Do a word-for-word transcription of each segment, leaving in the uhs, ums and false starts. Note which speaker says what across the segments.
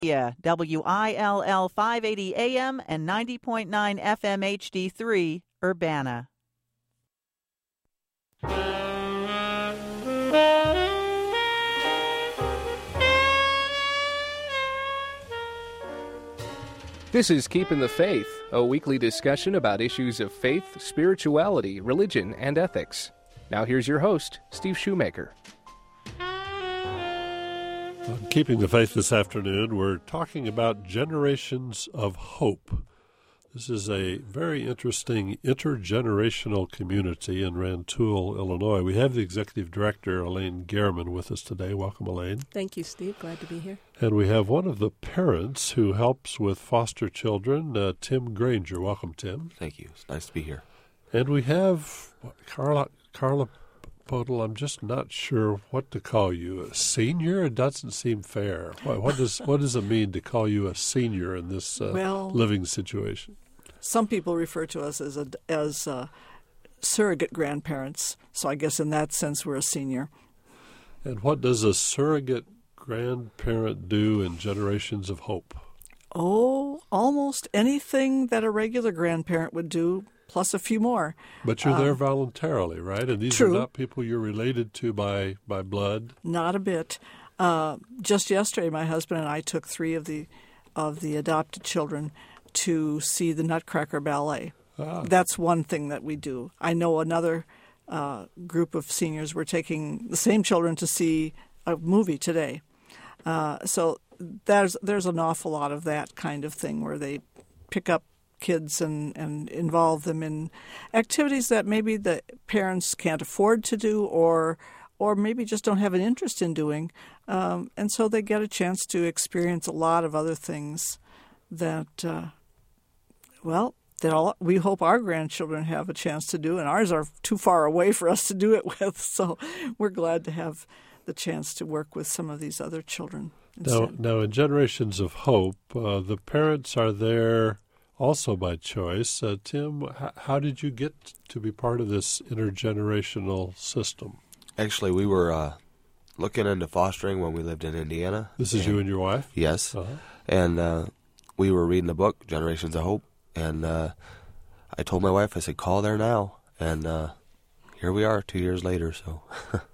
Speaker 1: Yeah, W I L L five eighty A M and ninety point nine F M H D three, Urbana.
Speaker 2: This is Keeping the Faith, a weekly discussion about issues of faith, spirituality, religion, and ethics. Now here's your host, Steve Shoemaker.
Speaker 3: On Keeping the Faith this afternoon, we're talking about generations of hope. This is a very interesting intergenerational community in Rantoul, Illinois. We have the Executive Director, Elaine Gehrman, with us today. Welcome, Elaine.
Speaker 4: Thank you, Steve. Glad to be here.
Speaker 3: And we have one of the parents who helps with foster children, uh, Tim Granger. Welcome, Tim.
Speaker 5: Thank you. It's nice to be here.
Speaker 3: And we have what, Carla Carla Podel. I'm just not sure what to call you. A senior? It doesn't seem fair. What, what does what does it mean to call you a senior in this uh,
Speaker 6: well,
Speaker 3: living situation?
Speaker 6: Some people refer to us as a, as uh, surrogate grandparents. So I guess in that sense we're a senior.
Speaker 3: And what does a surrogate grandparent do in Generations of Hope?
Speaker 6: Oh, almost anything that a regular grandparent would do, plus a few more.
Speaker 3: But you're there
Speaker 6: um,
Speaker 3: voluntarily, right? And these
Speaker 6: true.
Speaker 3: are not people you're related to by, by blood?
Speaker 6: Not a bit. Uh, just yesterday, my husband and I took three of the of the adopted children to see the Nutcracker Ballet.
Speaker 3: Ah.
Speaker 6: That's one thing that we do. I know another uh, group of seniors were taking the same children to see a movie today. Uh, so there's there's an awful lot of that kind of thing where they pick up kids and, and involve them in activities that maybe the parents can't afford to do or or maybe just don't have an interest in doing. Um, and so they get a chance to experience a lot of other things that, uh, well, that all, we hope our grandchildren have a chance to do, and ours are too far away for us to do it with. So we're glad to have the chance to work with some of these other children.
Speaker 3: Now, now, in Generations of Hope, uh, the parents are there also by choice. Uh, Tim, h- how did you get to be part of this intergenerational system?
Speaker 5: Actually, we were uh, looking into fostering when we lived in Indiana.
Speaker 3: This is
Speaker 5: and,
Speaker 3: you and your wife?
Speaker 5: Yes.
Speaker 3: Uh-huh.
Speaker 5: And uh, we were reading the book, Generations of Hope, and uh, I told my wife, I said, call there now. And uh, here we are two years later, so...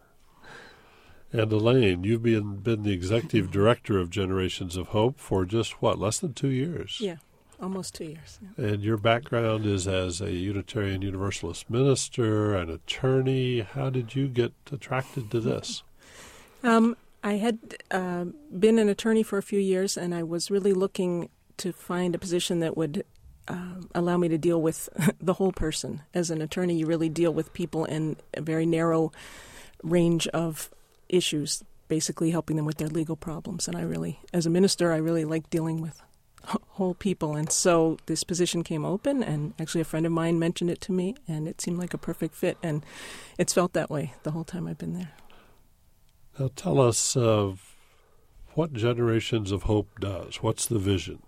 Speaker 3: And Elaine, you've been, been the executive director of Generations of Hope for just, what, less than two years?
Speaker 4: Yeah, almost two years. Yeah.
Speaker 3: And your background is as a Unitarian Universalist minister, an attorney. How did you get attracted to this?
Speaker 4: Um, I had uh, been an attorney for a few years, and I was really looking to find a position that would uh, allow me to deal with the whole person. As an attorney, you really deal with people in a very narrow range of issues, basically helping them with their legal problems. And I really, as a minister, I really like dealing with whole people. And so this position came open, and actually a friend of mine mentioned it to me, and it seemed like a perfect fit. And it's felt that way the whole time I've been there.
Speaker 3: Now tell us uh, what Generations of Hope does. What's the vision?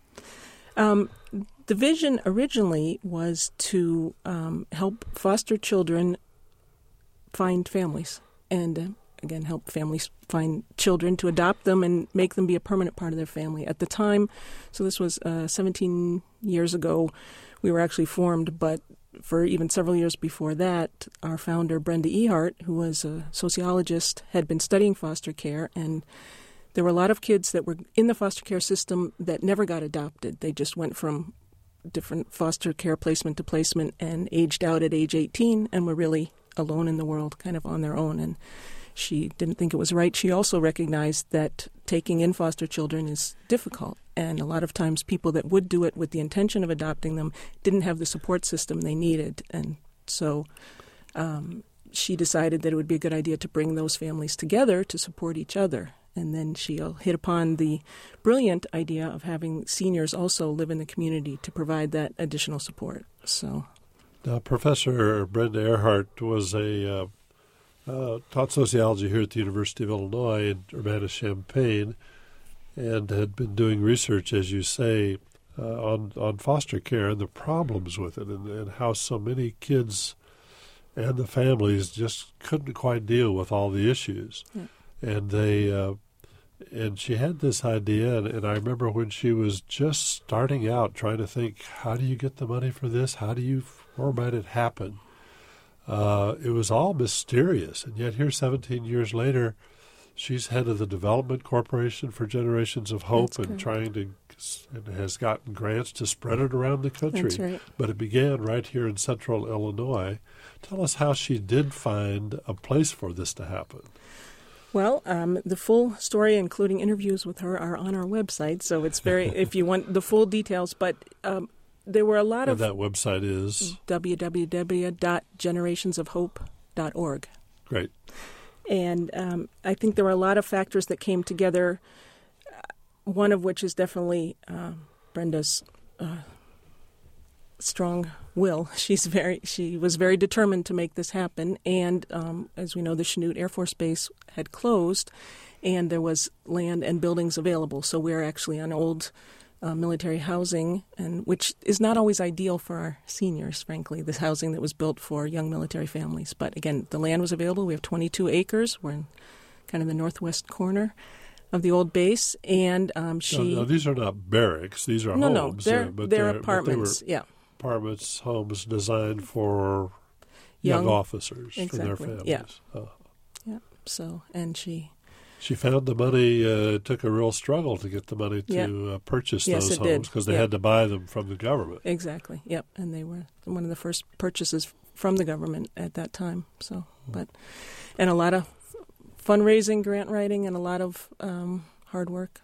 Speaker 4: Um, the vision originally was to um, help foster children find families and uh, again, help families find children, to adopt them and make them be a permanent part of their family. At the time, so this was uh, seventeen years ago, we were actually formed, but for even several years before that, our founder, Brenda Ehart, who was a sociologist, had been studying foster care, and there were a lot of kids that were in the foster care system that never got adopted. They just went from different foster care placement to placement and aged out at age eighteen and were really alone in the world, kind of on their own. And she didn't think it was right. She also recognized that taking in foster children is difficult, and a lot of times people that would do it with the intention of adopting them didn't have the support system they needed. And so um, she decided that it would be a good idea to bring those families together to support each other. And then she hit upon the brilliant idea of having seniors also live in the community to provide that additional support. So,
Speaker 3: now, Professor Brenda Ehart was a uh, uh, taught sociology here at the University of Illinois in Urbana-Champaign, and had been doing research, as you say, uh, on on foster care and the problems with it, and, and how so many kids and the families just couldn't quite deal with all the issues. Yeah. And they uh, And she had this idea, and, and I remember when she was just starting out trying to think, how do you get the money for this? How do you format it happen? Uh, it was all mysterious. And yet here seventeen years later, she's head of the Development Corporation for Generations of Hope.
Speaker 4: That's
Speaker 3: and
Speaker 4: good.
Speaker 3: trying to and has gotten grants to spread it around the country.
Speaker 4: That's right.
Speaker 3: But it began right here in central Illinois. Tell us how she did find a place for this to happen.
Speaker 4: Well, um, the full story, including interviews with her, are on our website. So it's very, if you want the full details. But um, there were a lot
Speaker 3: And
Speaker 4: of
Speaker 3: that website is?
Speaker 4: w w w dot generations of hope dot org.
Speaker 3: Great.
Speaker 4: And um, I think there were a lot of factors that came together, uh, one of which is definitely uh, Brenda's uh, strong will. She's very, she was very determined to make this happen. And um, as we know, the Chanute Air Force Base had closed, and there was land and buildings available. So we're actually on old uh, military housing, and which is not always ideal for our seniors, frankly, this housing that was built for young military families. But again, the land was available. We have twenty-two acres. We're in kind of the northwest corner of the old base, and um, she...
Speaker 3: No, no, these are not barracks. These are
Speaker 4: no,
Speaker 3: homes.
Speaker 4: no, they're,
Speaker 3: uh, but
Speaker 4: they're
Speaker 3: they're
Speaker 4: apartments,
Speaker 3: But they were
Speaker 4: yeah.
Speaker 3: apartments, homes designed for young,
Speaker 4: Young-
Speaker 3: officers, for their
Speaker 4: exactly,
Speaker 3: families.
Speaker 4: yeah.
Speaker 3: Oh.
Speaker 4: Yeah, so, and she...
Speaker 3: She found the money. Uh, it took a real struggle to get the money to
Speaker 4: Yeah.
Speaker 3: uh, purchase
Speaker 4: Yes,
Speaker 3: those
Speaker 4: it did.
Speaker 3: homes because they
Speaker 4: Yeah.
Speaker 3: had to buy them from the government.
Speaker 4: Exactly. Yep. And they were one of the first purchases from the government at that time. So, but, and a lot of fundraising, grant writing, and a lot of um, hard work.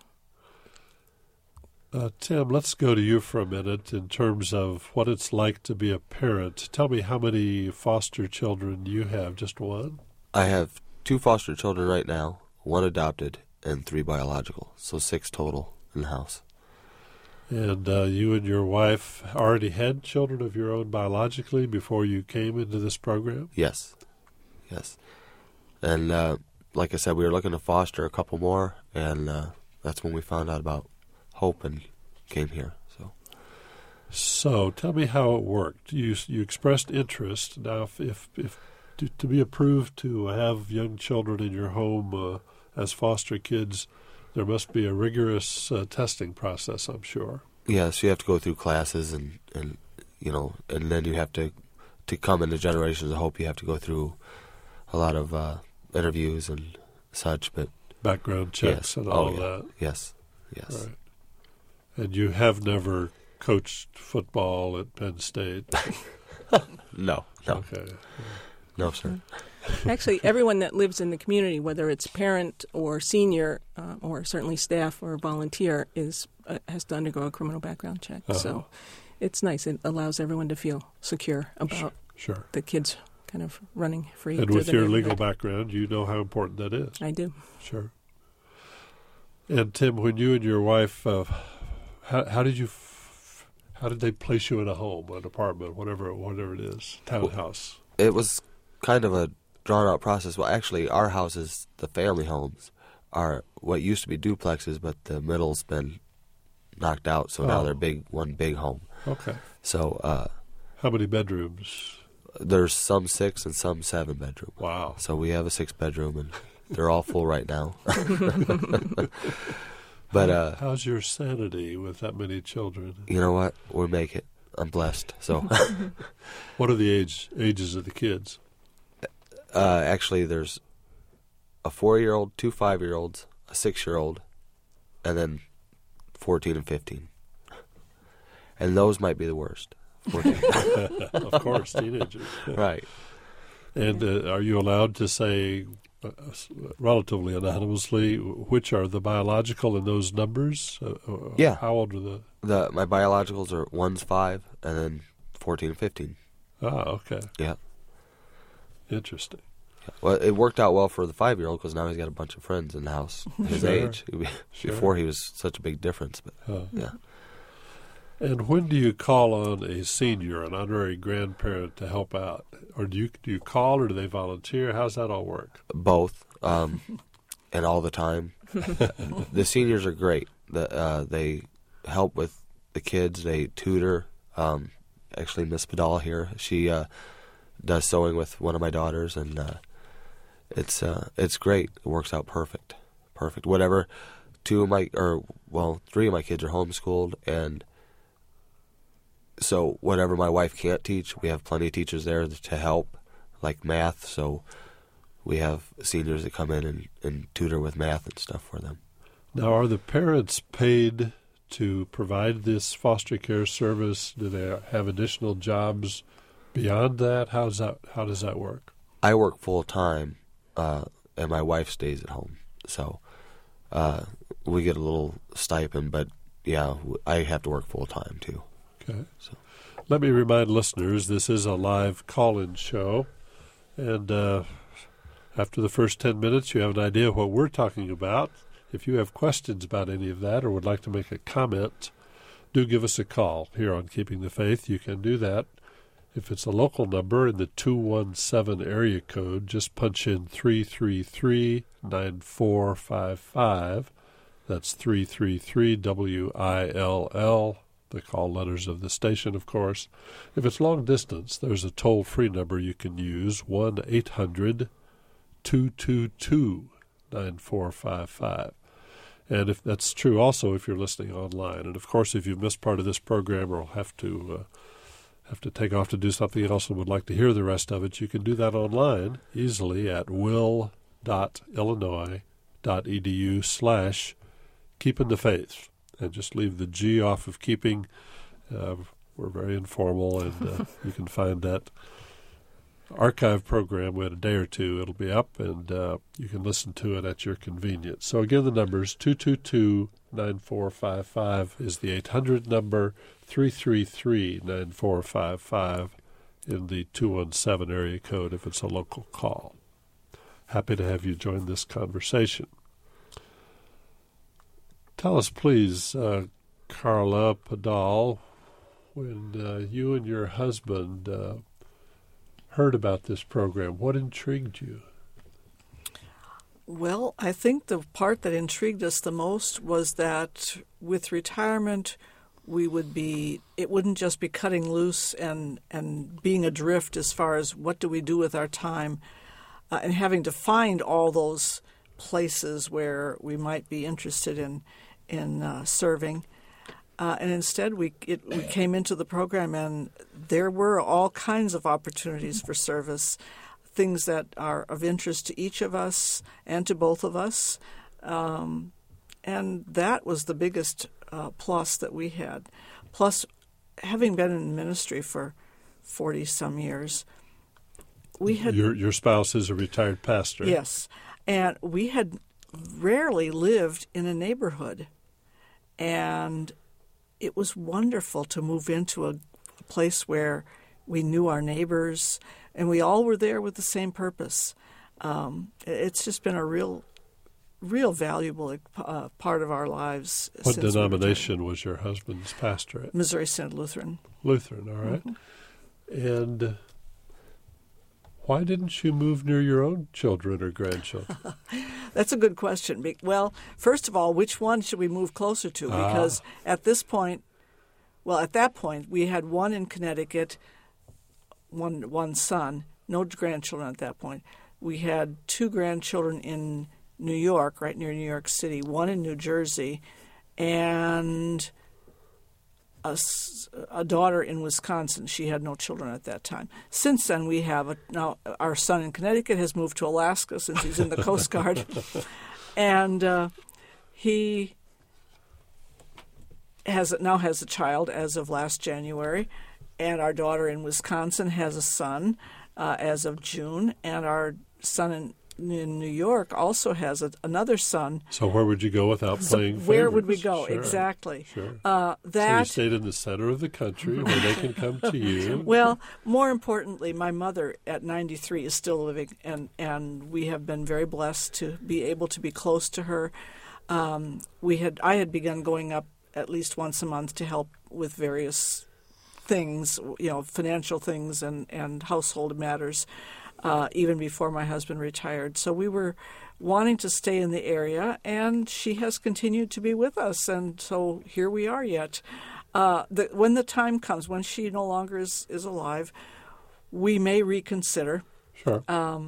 Speaker 3: Uh, Tim, let's go to you for a minute in terms of what it's like to be a parent. Tell me how many foster children you have. Just one?
Speaker 5: I have two foster children right now, one adopted, and three biological, so six total in the house.
Speaker 3: And uh, you and your wife already had children of your own biologically before you came into this program?
Speaker 5: Yes, yes. And uh, like I said, we were looking to foster a couple more, and uh, that's when we found out about Hope and came here. So,
Speaker 3: So tell me how it worked. You you expressed interest. Now, if if, if to, to be approved to have young children in your home uh, as foster kids, there must be a rigorous uh, testing process, I'm sure.
Speaker 5: yes, you have to go through classes, and, and you know, and then you have to to come into Generations of Hope. You have to go through a lot of uh, interviews and such. But
Speaker 3: Background checks
Speaker 5: yes,
Speaker 3: and
Speaker 5: oh,
Speaker 3: all
Speaker 5: yeah.
Speaker 3: that.
Speaker 5: Yes, yes.
Speaker 3: Right. And you have never coached football at Penn State?
Speaker 5: No, no,
Speaker 3: Okay.
Speaker 5: no, sir.
Speaker 4: Actually, everyone that lives in the community, whether it's parent or senior, uh, or certainly staff or volunteer, is uh, has to undergo a criminal background check.
Speaker 3: Uh-huh.
Speaker 4: So it's nice. It allows everyone to feel secure about
Speaker 3: Sure.
Speaker 4: the kids kind of running free.
Speaker 3: And
Speaker 4: through
Speaker 3: with
Speaker 4: the
Speaker 3: your legal
Speaker 4: neighborhood.
Speaker 3: background, you know how important that is.
Speaker 4: I do.
Speaker 3: Sure. And Tim, when you and your wife, uh, how, how did you, f- how did they place you in a home, an apartment, whatever, whatever it is, townhouse?
Speaker 5: It was kind of a drawn-out process. Well, actually, our houses, the family homes, are what used to be duplexes, but the middle's been knocked out, so now
Speaker 3: Oh.
Speaker 5: they're big, one big home.
Speaker 3: Okay.
Speaker 5: So uh,
Speaker 3: How many bedrooms?
Speaker 5: there's some six and some seven bedroom.
Speaker 3: Wow.
Speaker 5: So we have a six bedroom, and they're all full right now. But uh,
Speaker 3: How's your sanity with that many children?
Speaker 5: you know what? We make it. I'm blessed. So
Speaker 3: What are the age ages of the kids?
Speaker 5: uh, actually, there's a four-year-old, two five-year-olds, a six-year-old, and then fourteen and fifteen. And those might be the worst. fourteen.
Speaker 3: Of course, teenagers.
Speaker 5: Right.
Speaker 3: And uh, are you allowed to say, uh, relatively anonymously, which are the biological in those numbers? Uh, uh,
Speaker 5: Yeah.
Speaker 3: How old are the?
Speaker 5: The my biologicals are one's five and then fourteen and fifteen.
Speaker 3: Ah, okay.
Speaker 5: Yeah.
Speaker 3: Interesting.
Speaker 5: Well, it worked out well for the five-year-old because now he's got a bunch of friends in the house his
Speaker 3: Sure.
Speaker 5: age.
Speaker 3: Sure.
Speaker 5: Before he was such a big difference, but
Speaker 3: Uh,
Speaker 5: yeah.
Speaker 3: And when do you call on a senior, an honorary grandparent, to help out? Or do you do you call, or do they volunteer? How's that all work?
Speaker 5: Both, um, and all the time. The seniors are great. The, uh, they help with the kids. They tutor. Um, actually, Miss Padal here, she uh, does sewing with one of my daughters, and uh, it's uh, it's great. It works out perfect, perfect. Whatever, two of my, or well, three of my kids are homeschooled, and so whatever my wife can't teach, we have plenty of teachers there to help, like math. So we have seniors that come in and, and tutor with math and stuff for them.
Speaker 3: Now, are the parents paid to provide this foster care service? Do they have additional jobs beyond that? How's that? How does that work?
Speaker 5: I work full time, uh, and my wife stays at home. So uh, we get a little stipend, but yeah, I have to work full time too.
Speaker 3: Okay.
Speaker 5: So
Speaker 3: let me remind listeners, this is a live call-in show, and uh, after the first ten minutes, you have an idea what we're talking about. If you have questions about any of that or would like to make a comment, do give us a call here on Keeping the Faith. You can do that. If it's a local number in the two one seven area code, just punch in three three three, nine four five five. That's three three three W I L L, the call letters of the station, of course. If it's long distance, there's a toll-free number you can use, one eight hundred two two two nine four five five. And if that's true also if you're listening online. And, of course, if you've missed part of this program or will have to uh, have to take off to do something else and would like to hear the rest of it, you can do that online easily at will.illinois.edu slash keeping the faith. And just leave the G off of keeping. Uh, we're very informal, and uh, you can find that archive program in a day or two. It'll be up, and uh, you can listen to it at your convenience. So again, the numbers two two two, nine four five five is the eight hundred number, three three three, nine four five five in the two one seven area code if it's a local call. Happy to have you join this conversation. Tell us, please, uh, Carla Padal, when uh, you and your husband uh, heard about this program, what intrigued you?
Speaker 6: Well, I think the part that intrigued us the most was that with retirement, we would be, it wouldn't just be cutting loose and, and being adrift as far as what do we do with our time, uh, and having to find all those places where we might be interested in in uh, serving. Uh, and instead, we it, we came into the program, and there were all kinds of opportunities for service, things that are of interest to each of us and to both of us. Um, and that was the biggest uh, plus that we had. Plus, having been in ministry for forty-some years, we had...
Speaker 3: Your, your spouse is a retired pastor.
Speaker 6: Yes. And we had rarely lived in a neighborhood. And it was wonderful to move into a place where we knew our neighbors, and we all were there with the same purpose. Um, it's just been a real, real valuable uh, part of our lives.
Speaker 3: What
Speaker 6: since
Speaker 3: denomination was your husband's pastorate?
Speaker 6: Missouri Synod Lutheran.
Speaker 3: Lutheran, all right.
Speaker 6: Mm-hmm.
Speaker 3: And why didn't you move near your own children or grandchildren?
Speaker 6: That's a good question. Well, first of all, which one should we move closer to? Because ah. at this point, well, at that point, we had one in Connecticut, one one son, no grandchildren at that point. We had two grandchildren in New York, right near New York City, one in New Jersey, and a, a daughter in Wisconsin. She had no children at that time. Since then, we have a, now our son in Connecticut has moved to Alaska since he's in the Coast Guard, and uh, he has now has a child as of last January, and our daughter in Wisconsin has a son uh, as of June, and our son in in New York also has a, another son.
Speaker 3: So where would you go without playing
Speaker 6: so where
Speaker 3: favorites?
Speaker 6: would we go?
Speaker 3: Sure.
Speaker 6: Exactly.
Speaker 3: Sure.
Speaker 6: Uh, that,
Speaker 3: so you stayed in the center of the country where they can come to you.
Speaker 6: Well, more importantly, my mother at ninety-three is still living, and, and we have been very blessed to be able to be close to her. Um, we had I had begun going up at least once a month to help with various things, you know, financial things and, and household matters. Uh, even before my husband retired. So we were wanting to stay in the area, and she has continued to be with us, and so here we are yet. Uh, the, when the time comes, when she no longer is, is alive, we may reconsider.
Speaker 3: Sure.
Speaker 6: Um,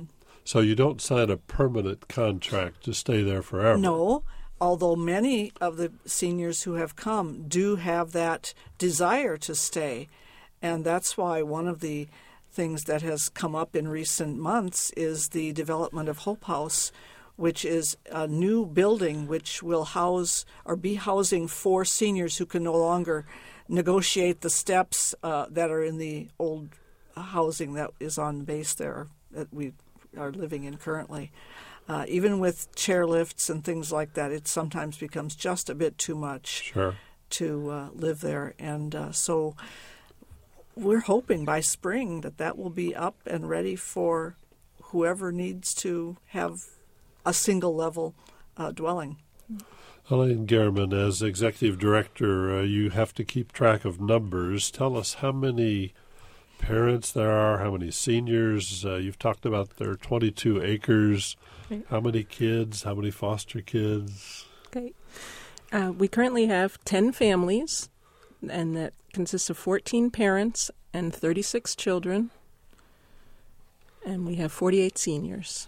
Speaker 3: So you don't sign a permanent contract to stay there forever?
Speaker 6: No, although many of the seniors who have come do have that desire to stay. And that's why one of the things that has come up in recent months is the development of Hope House, which is a new building which will house or be housing for seniors who can no longer negotiate the steps uh, that are in the old housing that is on base there that we are living in currently. Uh, even with chairlifts and things like that, it sometimes becomes just a bit too much
Speaker 3: sure.
Speaker 6: to uh, live there. And uh, so we're hoping by spring that that will be up and ready for whoever needs to have a single-level uh, dwelling.
Speaker 3: Elaine Gehrman, as executive director, uh, you have to keep track of numbers. Tell us how many parents there are, how many seniors. Uh, you've talked about there are twenty-two acres.
Speaker 4: Right.
Speaker 3: How many kids, how many foster kids?
Speaker 4: Okay. Uh, we currently have ten families, and that consists of fourteen parents and thirty-six children, and we have forty-eight seniors.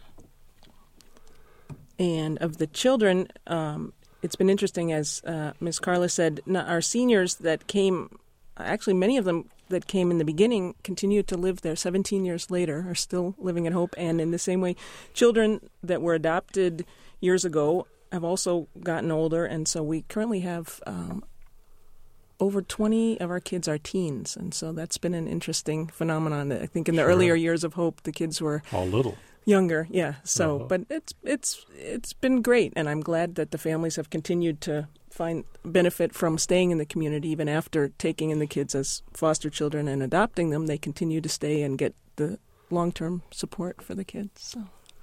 Speaker 4: And of the children, um, it's been interesting, as uh, Miz Carla said, our seniors that came, actually many of them that came in the beginning continue to live there seventeen years later, are still living at Hope. And in the same way, children that were adopted years ago have also gotten older. And so we currently have um, over twenty of our kids are teens. And so that's been an interesting phenomenon. I think in the
Speaker 3: Sure.
Speaker 4: earlier years of Hope, the kids were
Speaker 3: All little.
Speaker 4: younger, yeah. So,
Speaker 3: Uh-huh.
Speaker 4: but it's it's it's been great, and I'm glad that the families have continued to find benefit from staying in the community even after taking in the kids as foster children and adopting them. They continue to stay and get the long-term support for the kids. So.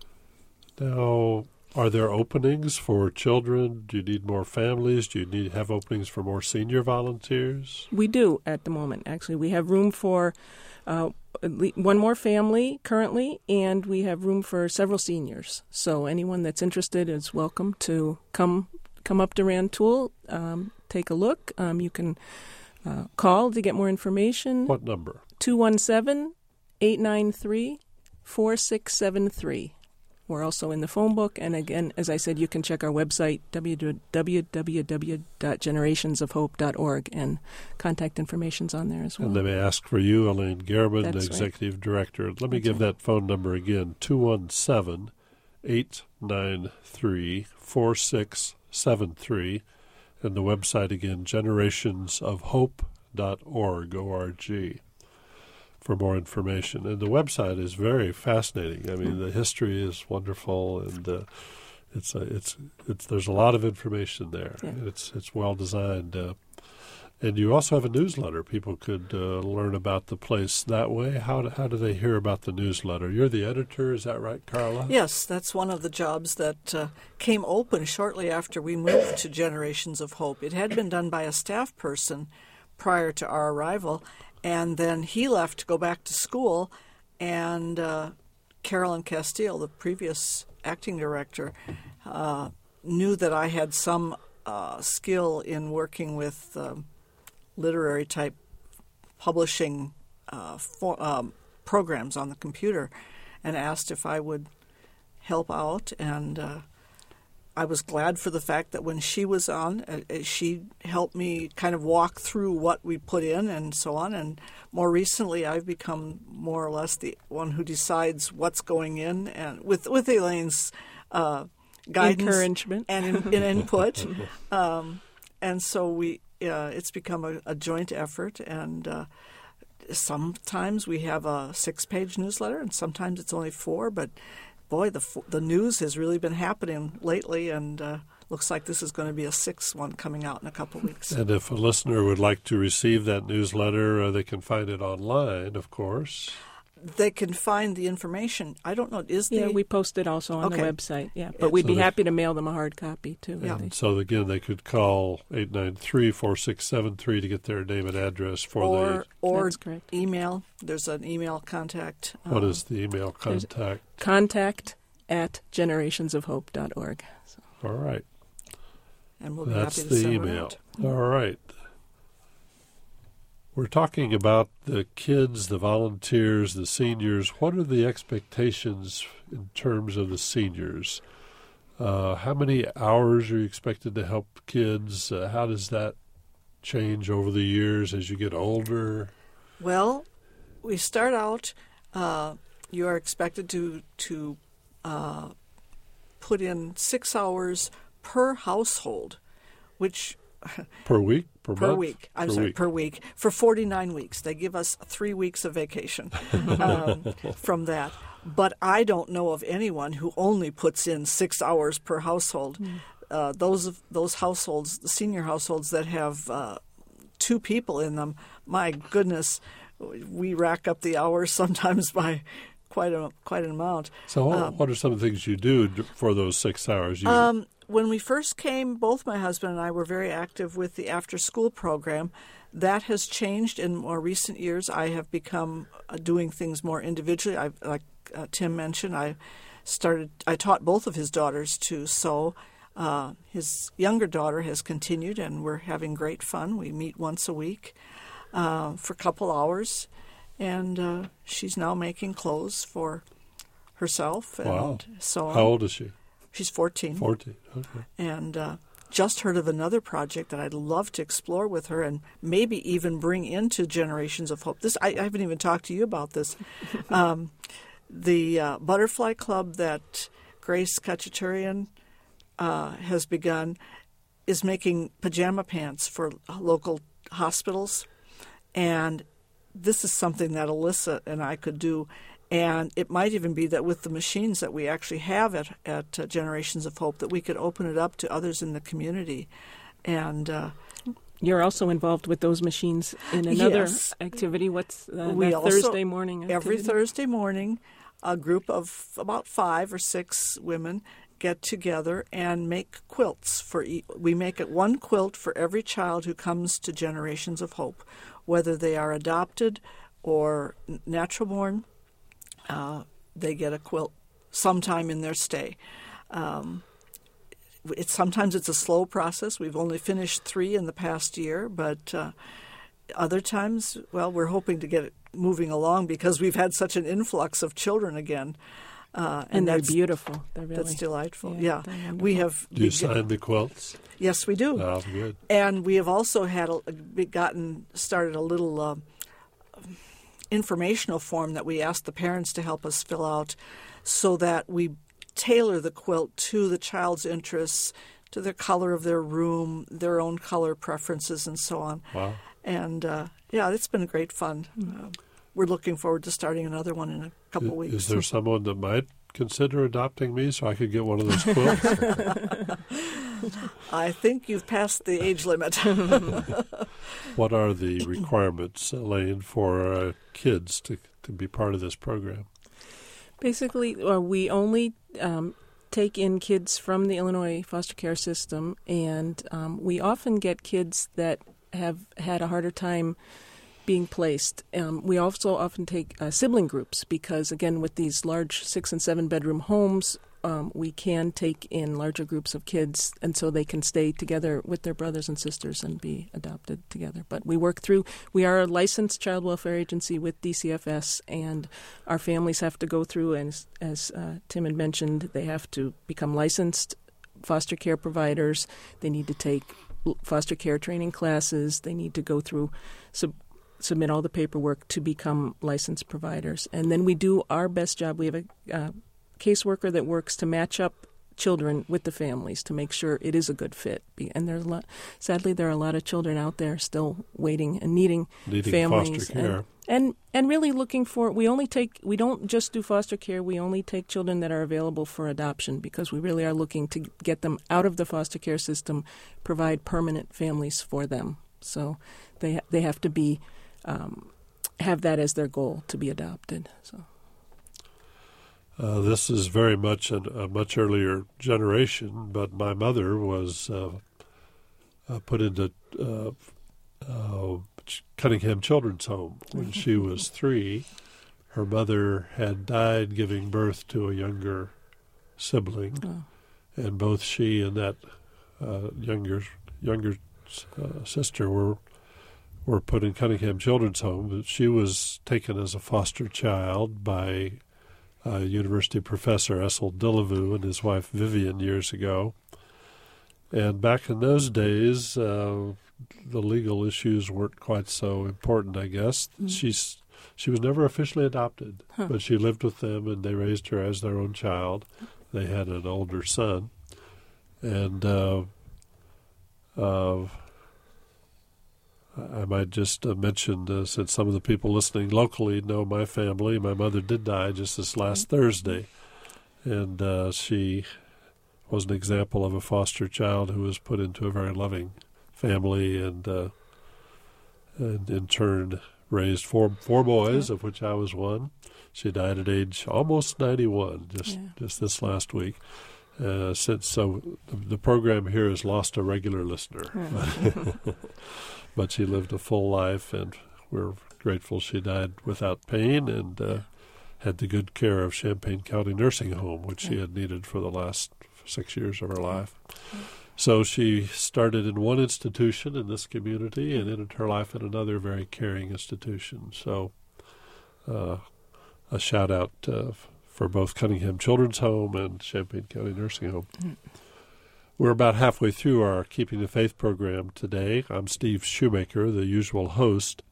Speaker 3: Now, are there openings for children? Do you need more families? Do you need have openings for more senior volunteers?
Speaker 4: We do at the moment. Actually, we have room for uh, at least one more family currently, and we have room for several seniors. So anyone that's interested is welcome to come come up to Rantoul, um, take a look. Um, you can uh, call to get more information.
Speaker 3: What number?
Speaker 4: two one seven, eight nine three, four six seven three. We're also in the phone book, and again, as I said, you can check our website, w w w dot generations of hope dot org, and contact information's on there as well.
Speaker 3: And they may ask for you, Elaine Gehrman, the
Speaker 4: That's
Speaker 3: executive director. Let me
Speaker 4: That's
Speaker 3: give
Speaker 4: right.
Speaker 3: that phone number again, two one seven, eight nine three, four six seven three, and the website again, generations of hope dot org, O R G, for more information. And the website is very fascinating. I mean, the history is wonderful, and uh, it's, uh, it's it's there's a lot of information there.
Speaker 4: Yeah.
Speaker 3: It's it's well designed. Uh, and you also have a newsletter. People could uh, learn about the place that way. How do, how do they hear about the newsletter? You're the editor, is that right, Carla?
Speaker 6: Yes, that's one of the jobs that uh, came open shortly after we moved to Generations of Hope. It had been done by a staff person prior to our arrival, and then he left to go back to school, and uh, Carolyn Castile, the previous acting director, uh, knew that I had some uh, skill in working with um, literary-type publishing uh, for, um, programs on the computer, and asked if I would help out. And uh, I was glad for the fact that when she was on, uh, she helped me kind of walk through what we put in and so on. And more recently, I've become more or less the one who decides what's going in, and with with Elaine's uh, guidance
Speaker 4: Encouragement.
Speaker 6: and, in, and input. Um, and so we uh, it's become a, a joint effort. And uh, sometimes we have a six-page newsletter, and sometimes it's only four. But boy, the the news has really been happening lately, and uh, looks like this is going to be a sixth one coming out in a couple of weeks.
Speaker 3: And if a listener would like to receive that newsletter, uh, they can find it online, of course.
Speaker 6: They can find the information. I don't know, is the...
Speaker 4: Yeah, we post it also on
Speaker 6: Okay.
Speaker 4: the website. Yeah, but we'd
Speaker 3: So
Speaker 4: be
Speaker 3: they-
Speaker 4: happy to mail them a hard copy too. if
Speaker 6: Yeah.
Speaker 4: they-
Speaker 3: And so, again, they could call eight nine three, four six seven three to get their name and address for
Speaker 6: or or
Speaker 4: That's correct.
Speaker 6: email. There's an email contact.
Speaker 3: the... What
Speaker 6: uh,
Speaker 3: is the email
Speaker 4: there's-
Speaker 3: contact?
Speaker 4: Contact at generations of hope dot org. So.
Speaker 3: All right.
Speaker 6: And we'll be
Speaker 3: That's
Speaker 6: happy to
Speaker 3: the
Speaker 6: send it
Speaker 3: email.
Speaker 6: out.
Speaker 3: All right. We're talking about the kids, the volunteers, the seniors. What are the expectations in terms of the seniors? Uh, how many hours are you expected to help kids? Uh, how does that change over the years as you get older?
Speaker 6: Well, we start out, uh, you are expected to, to uh, put in six hours per household, which...
Speaker 3: Per week? Per,
Speaker 6: per
Speaker 3: month?
Speaker 6: week. I'm
Speaker 3: per
Speaker 6: sorry,
Speaker 3: week.
Speaker 6: per week. For forty-nine weeks. They give us three weeks of vacation um, from that. But I don't know of anyone who only puts in six hours per household. Mm. Uh, those those households, the senior households that have uh, two people in them, my goodness, we rack up the hours sometimes by quite a quite an amount.
Speaker 3: So what,
Speaker 6: um,
Speaker 3: what are some of the things you do for those six hours? You,
Speaker 6: um, when we first came, both my husband and I were very active with the after-school program. That has changed in more recent years. I have become uh, doing things more individually. I, like uh, Tim mentioned, I started. I taught both of his daughters to sew. Uh, his younger daughter has continued, and we're having great fun. We meet once a week uh, for a couple hours, and uh, she's now making clothes for herself. And
Speaker 3: wow.
Speaker 6: So
Speaker 3: how old is she?
Speaker 6: She's fourteen.
Speaker 3: fourteen, okay.
Speaker 6: And uh, just heard of another project that I'd love to explore with her and maybe even bring into Generations of Hope. This I, I haven't even talked to you about this. um, the uh, Butterfly Club that Grace Kachaturian uh, has begun is making pajama pants for local hospitals. And this is something that Alyssa and I could do. And it might even be that with the machines that we actually have at, at uh, Generations of Hope, that we could open it up to others in the community. And uh,
Speaker 4: you're also involved with those machines in another
Speaker 6: yes.
Speaker 4: activity. What's uh,
Speaker 6: we
Speaker 4: that
Speaker 6: also,
Speaker 4: Thursday morning activity?
Speaker 6: Every Thursday morning, a group of about five or six women get together and make quilts. For e- we make it one quilt for every child who comes to Generations of Hope, whether they are adopted or natural born. Uh, they get a quilt sometime in their stay. Um, it's sometimes it's a slow process. We've only finished three in the past year, but uh, other times, well, we're hoping to get it moving along because we've had such an influx of children again. Uh, and
Speaker 4: and they're
Speaker 6: that's,
Speaker 4: beautiful. They're really,
Speaker 6: that's delightful.
Speaker 4: Yeah,
Speaker 6: yeah. we have.
Speaker 3: Do you
Speaker 6: we
Speaker 3: sign
Speaker 6: get,
Speaker 3: the quilts?
Speaker 6: Yes, we do.
Speaker 3: Oh, good.
Speaker 6: And we have also had a, gotten started a little uh, informational form that we ask the parents to help us fill out, so that we tailor the quilt to the child's interests, to the color of their room, their own color preferences, and so on.
Speaker 3: Wow.
Speaker 6: And uh, yeah, it's been great fun. Uh, we're looking forward to starting another one in a couple
Speaker 3: Is,
Speaker 6: weeks.
Speaker 3: is there someone that might consider adopting me so I could get one of those quilts?
Speaker 6: I think you've passed the age limit.
Speaker 3: What are the requirements, Elaine, for uh, kids to, to be part of this program?
Speaker 4: Basically, uh, we only um, take in kids from the Illinois foster care system, and um, we often get kids that have had a harder time being placed. Um, we also often take uh, sibling groups because, again, with these large six and seven bedroom homes, um, we can take in larger groups of kids, and so they can stay together with their brothers and sisters and be adopted together. But we work through, we are a licensed child welfare agency with D C F S, and our families have to go through, and as, as uh, Tim had mentioned, they have to become licensed foster care providers. They need to take foster care training classes. They need to go through sub- submit all the paperwork to become licensed providers. And then we do our best job. We have a uh, caseworker that works to match up children with the families to make sure it is a good fit. And there's a lot, sadly, there are a lot of children out there still waiting and needing,
Speaker 3: needing
Speaker 4: families.
Speaker 3: foster care.
Speaker 4: And, and and really looking for, we only take, we don't just do foster care, we only take children that are available for adoption because we really are looking to get them out of the foster care system, provide permanent families for them. So they they have to be, um, have that as their goal, to be adopted. So.
Speaker 3: Uh, this is very much an, a much earlier generation, but my mother was uh, uh, put into uh, uh, Cunningham Children's Home when she was three. Her mother had died giving birth to a younger sibling, oh. and both she and that uh, younger younger uh, sister were were put in Cunningham Children's Home. She was taken as a foster child by uh, university professor Essel Dillevue and his wife Vivian years ago. And back in those days, uh, the legal issues weren't quite so important, I guess. Mm-hmm. She's She was never officially adopted, huh. but she lived with them, and they raised her as their own child. They had an older son. And uh, uh, I might just uh, mention, uh, since some of the people listening locally know my family, my mother did die just this last mm-hmm. Thursday. And uh, she was an example of a foster child who was put into a very loving family and, uh, and in turn raised four four boys, of which I was one. She died at age almost ninety-one, just yeah. just this last week. Uh, since so, the, the program here has lost a regular listener, but, but she lived a full life, and we're grateful she died without pain and uh, had the good care of Champaign County Nursing Home, which yeah. she had needed for the last six years of her life. Yeah. So she started in one institution in this community and ended her life in another very caring institution. So uh, a shout-out uh, for both Cunningham Children's Home and Champaign County Nursing Home. Mm-hmm. We're about halfway through our Keeping the Faith program today. I'm Steve Shoemaker, the usual host.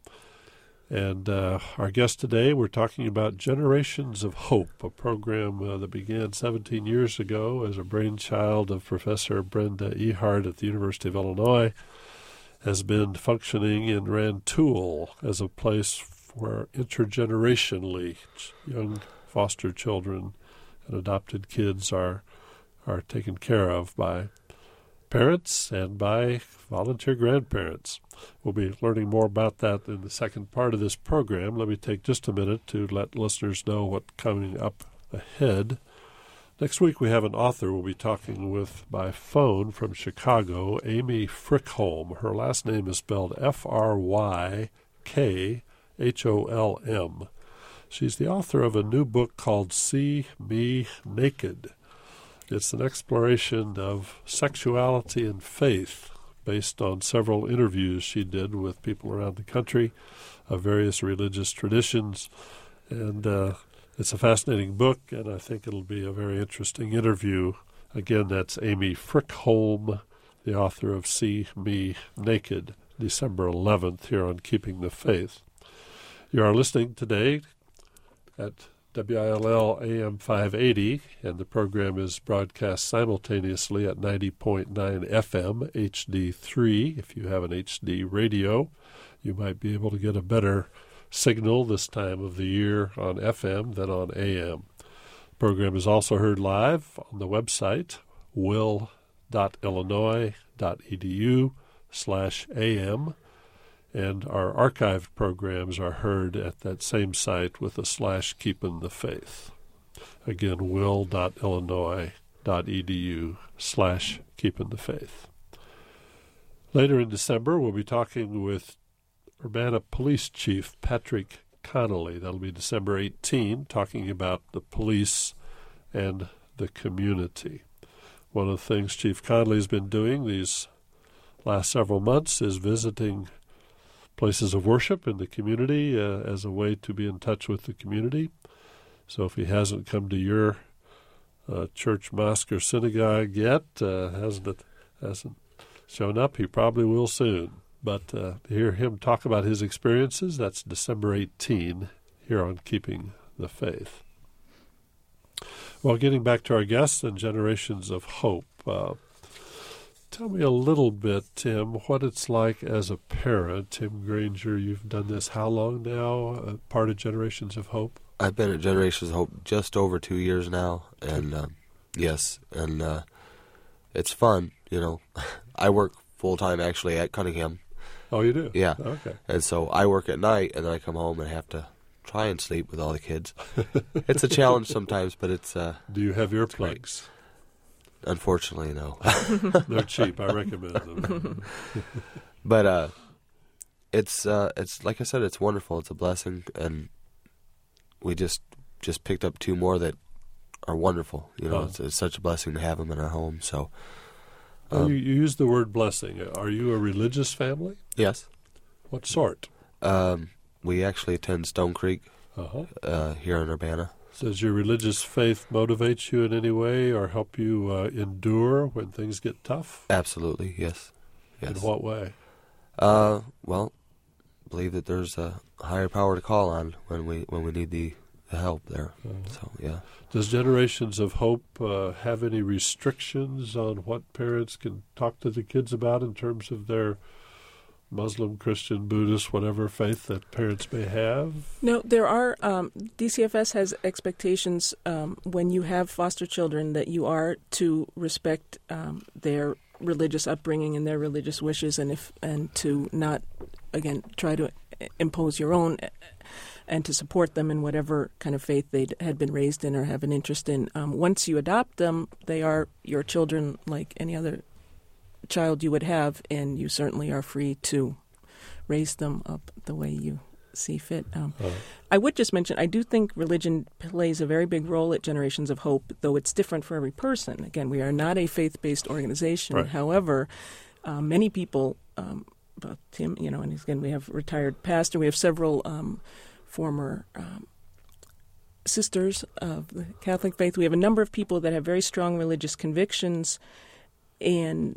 Speaker 3: And uh, our guest today, we're talking about Generations of Hope, a program uh, that began seventeen years ago as a brainchild of Professor Brenda Ehart at the University of Illinois, has been functioning in Rantoul as a place where intergenerationally young foster children and adopted kids are are taken care of by parents and by volunteer grandparents. We'll be learning more about that in the second part of this program. Let me take just a minute to let listeners know what's coming up ahead. Next week we have an author we'll be talking with by phone from Chicago, Amy Fryckholm. Her last name is spelled F R Y K H O L M. She's the author of a new book called See Me Naked. It's an exploration of sexuality and faith based on several interviews she did with people around the country of various religious traditions. And uh, it's a fascinating book, and I think it'll be a very interesting interview. Again, that's Amy Fryckholm, the author of See Me Naked, December eleventh, here on Keeping the Faith. You are listening today at W I L L A M five eighty, and the program is broadcast simultaneously at ninety point nine F M H D three. If you have an H D radio, you might be able to get a better signal this time of the year on F M than on A M. The program is also heard live on the website, will dot illinois dot e d u slash A M. And our archived programs are heard at that same site with a slash Keepin' the Faith. Again, will dot illinois dot e d u slash Keepin' the Faith. Later in December, we'll be talking with Urbana Police Chief Patrick Connolly. That'll be December eighteenth, talking about the police and the community. One of the things Chief Connolly's been doing these last several months is visiting places of worship in the community uh, as a way to be in touch with the community. So if he hasn't come to your uh, church, mosque, or synagogue yet, uh, hasn't hasn't shown up, he probably will soon. But uh, to hear him talk about his experiences, that's December eighteenth here on Keeping the Faith. Well, getting back to our guests and Generations of Hope, uh, tell me a little bit, Tim, what it's like as a parent. Tim Granger, you've done this how long now, uh, part of Generations of Hope?
Speaker 5: I've been at Generations of Hope just over two years now, and um, yes, and uh, it's fun, you know. I work full-time actually at Cunningham.
Speaker 3: Oh, you do?
Speaker 5: Yeah.
Speaker 3: Okay.
Speaker 5: And so I work at night, and then I come home and have to try and sleep with all the kids. It's a challenge sometimes, but it's uh,
Speaker 3: Do you have earplugs?
Speaker 5: Unfortunately, no.
Speaker 3: They're cheap. I recommend them.
Speaker 5: But uh, it's uh, it's like I said, it's wonderful. It's a blessing, and we just just picked up two more that are wonderful. You know, oh. it's, it's such a blessing to have them in our home. So um,
Speaker 3: well, you, you use the word blessing. Are you a religious family?
Speaker 5: Yes.
Speaker 3: What sort?
Speaker 5: Um, we actually attend Stone Creek
Speaker 3: Uh-huh.
Speaker 5: uh, here in Urbana.
Speaker 3: Does your religious faith motivate you in any way or help you uh, endure when things get tough?
Speaker 5: Absolutely, yes. yes.
Speaker 3: In what way?
Speaker 5: Uh, well, believe that there's a higher power to call on when we when we need the, the help there.
Speaker 3: Uh-huh.
Speaker 5: So, yeah.
Speaker 3: Does Generations of Hope uh, have any restrictions on what parents can talk to the kids about in terms of their Muslim, Christian, Buddhist, whatever faith that parents may have?
Speaker 4: No, there are. Um, D C F S has expectations um, when you have foster children that you are to respect um, their religious upbringing and their religious wishes, and if and to not, again, try to impose your own, and to support them in whatever kind of faith they had been raised in or have an interest in. Um, once you adopt them, they are your children like any other child you would have, and you certainly are free to raise them up the way you see fit. Um, uh, I would just mention, I do think religion plays a very big role at Generations of Hope, though it's different for every person. Again, we are not a faith-based organization.
Speaker 3: Right.
Speaker 4: However, uh, many people, um, about Tim, you know, and again, we have a retired pastor, we have several um, former um, sisters of the Catholic faith. We have a number of people that have very strong religious convictions, and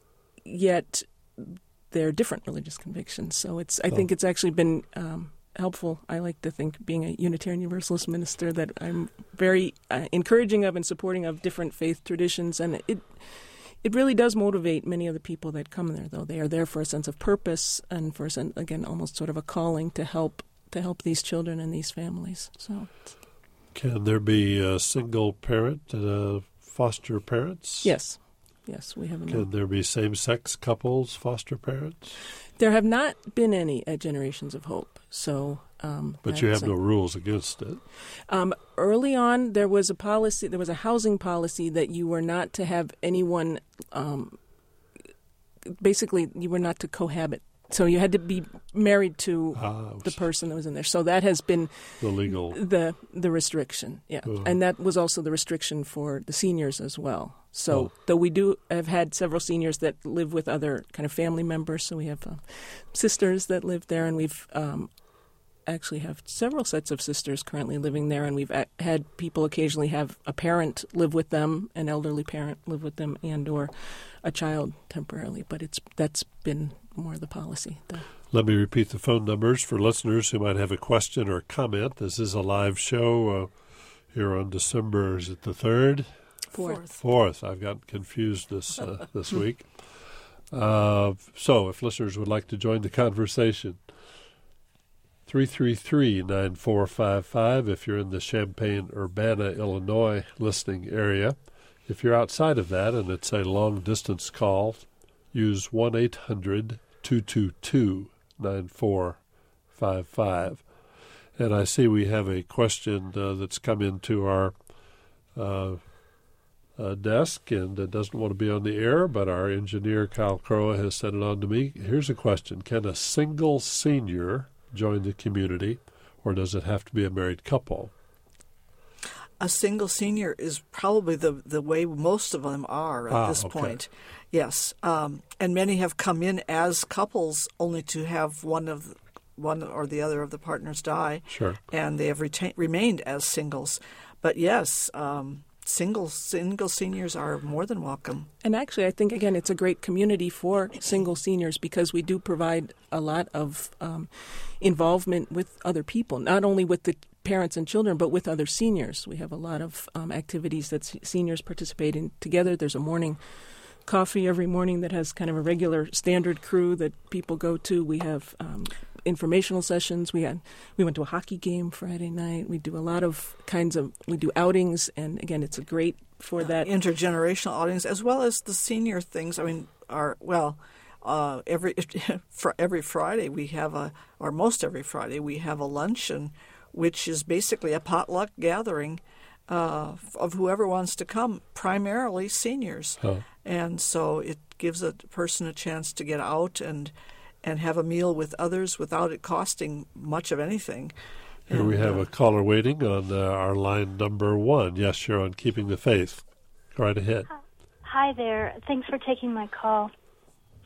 Speaker 4: yet they're different religious convictions. So it's I oh. think it's actually been um, helpful. I like to think, being a Unitarian Universalist minister, that I'm very uh, encouraging of and supporting of different faith traditions, and it it really does motivate many of the people that come there, though. They are there for a sense of purpose and for, a sense, again, almost sort of a calling to help to help these children and these families. So,
Speaker 3: can there be a single parent and uh, foster parents?
Speaker 4: Yes. Yes, we have.
Speaker 3: Can there be same-sex couples, foster parents?
Speaker 4: There have not been any at Generations of Hope. So, um,
Speaker 3: but you have no rules against it.
Speaker 4: Um, early on, there was a policy. There was a housing policy that you were not to have anyone. Um, basically, you were not to cohabit. So you had to be married to ah, the person that was in there. So that has been
Speaker 3: the legal
Speaker 4: the the restriction. Yeah, uh. and that was also the restriction for the seniors as well. So oh. though we do have had several seniors that live with other kind of family members, so we have uh, sisters that live there, and we've um, actually have several sets of sisters currently living there, and we've a- had people occasionally have a parent live with them, an elderly parent live with them, and or a child temporarily. But it's that's been more the policy. The
Speaker 3: Let me repeat the phone numbers for listeners who might have a question or comment. This is a live show uh, here on December, is it the third?
Speaker 4: Fourth.
Speaker 3: Fourth. I've gotten confused this uh, this week. Uh, so if listeners would like to join the conversation, three three three, nine four five five if you're in the Champaign-Urbana, Illinois listening area. If you're outside of that and it's a long-distance call, use one eight hundred two two two nine four five five. And I see we have a question uh, that's come into our uh, uh, desk, and it doesn't want to be on the air, but our engineer, Kyle Crowe, has sent it on to me. Here's a question. Can a single senior join the community, or does it have to be a married couple?
Speaker 6: A single senior is probably the, the way most of them are at
Speaker 3: ah,
Speaker 6: this
Speaker 3: okay.
Speaker 6: point. Yes, um, and many have come in as couples only to have one of one or the other of the partners die.
Speaker 3: Sure.
Speaker 6: And they have retain, remained as singles. But yes, um, single single seniors are more than welcome.
Speaker 4: And actually, I think, again, it's a great community for single seniors because we do provide a lot of um, involvement with other people, not only with the parents and children, but with other seniors. We have a lot of um, activities that s- seniors participate in together. There's a morning coffee every morning that has kind of a regular standard crew that people go to. We have um, informational sessions. We had we went to a hockey game Friday night. We do a lot of kinds of we do outings, and again, it's a great for that
Speaker 6: uh, intergenerational outings as well as the senior things. I mean, are well. Uh, every for every Friday we have a, or most every Friday we have a luncheon, which is basically a potluck gathering uh, of whoever wants to come, primarily seniors.
Speaker 3: Oh.
Speaker 6: And so it gives a person a chance to get out and and have a meal with others without it costing much of anything.
Speaker 3: Here
Speaker 6: and,
Speaker 3: we have
Speaker 6: uh,
Speaker 3: a caller waiting on uh, our line number one. Yes, you're on Keeping the Faith. Go right ahead.
Speaker 7: Hi there. Thanks for taking my call.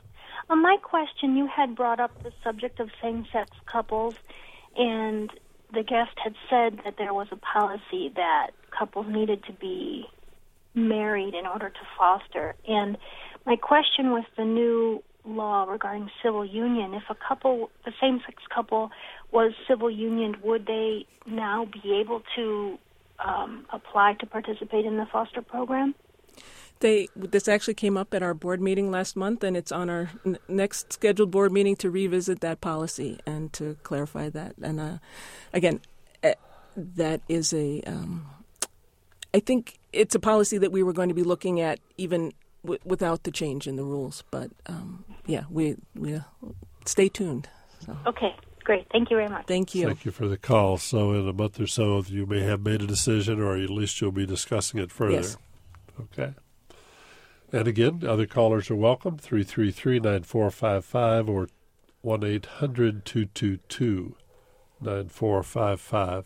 Speaker 7: Uh, my question, you had brought up the subject of same-sex couples, and the guest had said that there was a policy that couples needed to be married in order to foster. And my question with the new law regarding civil union, if a couple, a same-sex couple was civil union, would they now be able to um, apply to participate in the foster program?
Speaker 4: They, this actually came up at our board meeting last month, and it's on our n- next scheduled board meeting to revisit that policy and to clarify that. And uh, again, uh, that is a, um, I think it's a policy that we were going to be looking at even w- without the change in the rules. But um, yeah, we we uh, stay tuned. So.
Speaker 7: Okay, great. Thank you very much.
Speaker 4: Thank you.
Speaker 3: Thank you for the call. So in a month or so, you may have made a decision, or at least you'll be discussing it further.
Speaker 4: Yes.
Speaker 3: Okay. And again, other callers are welcome, three three three, nine four five five or one eight hundred, two two two, nine four five five.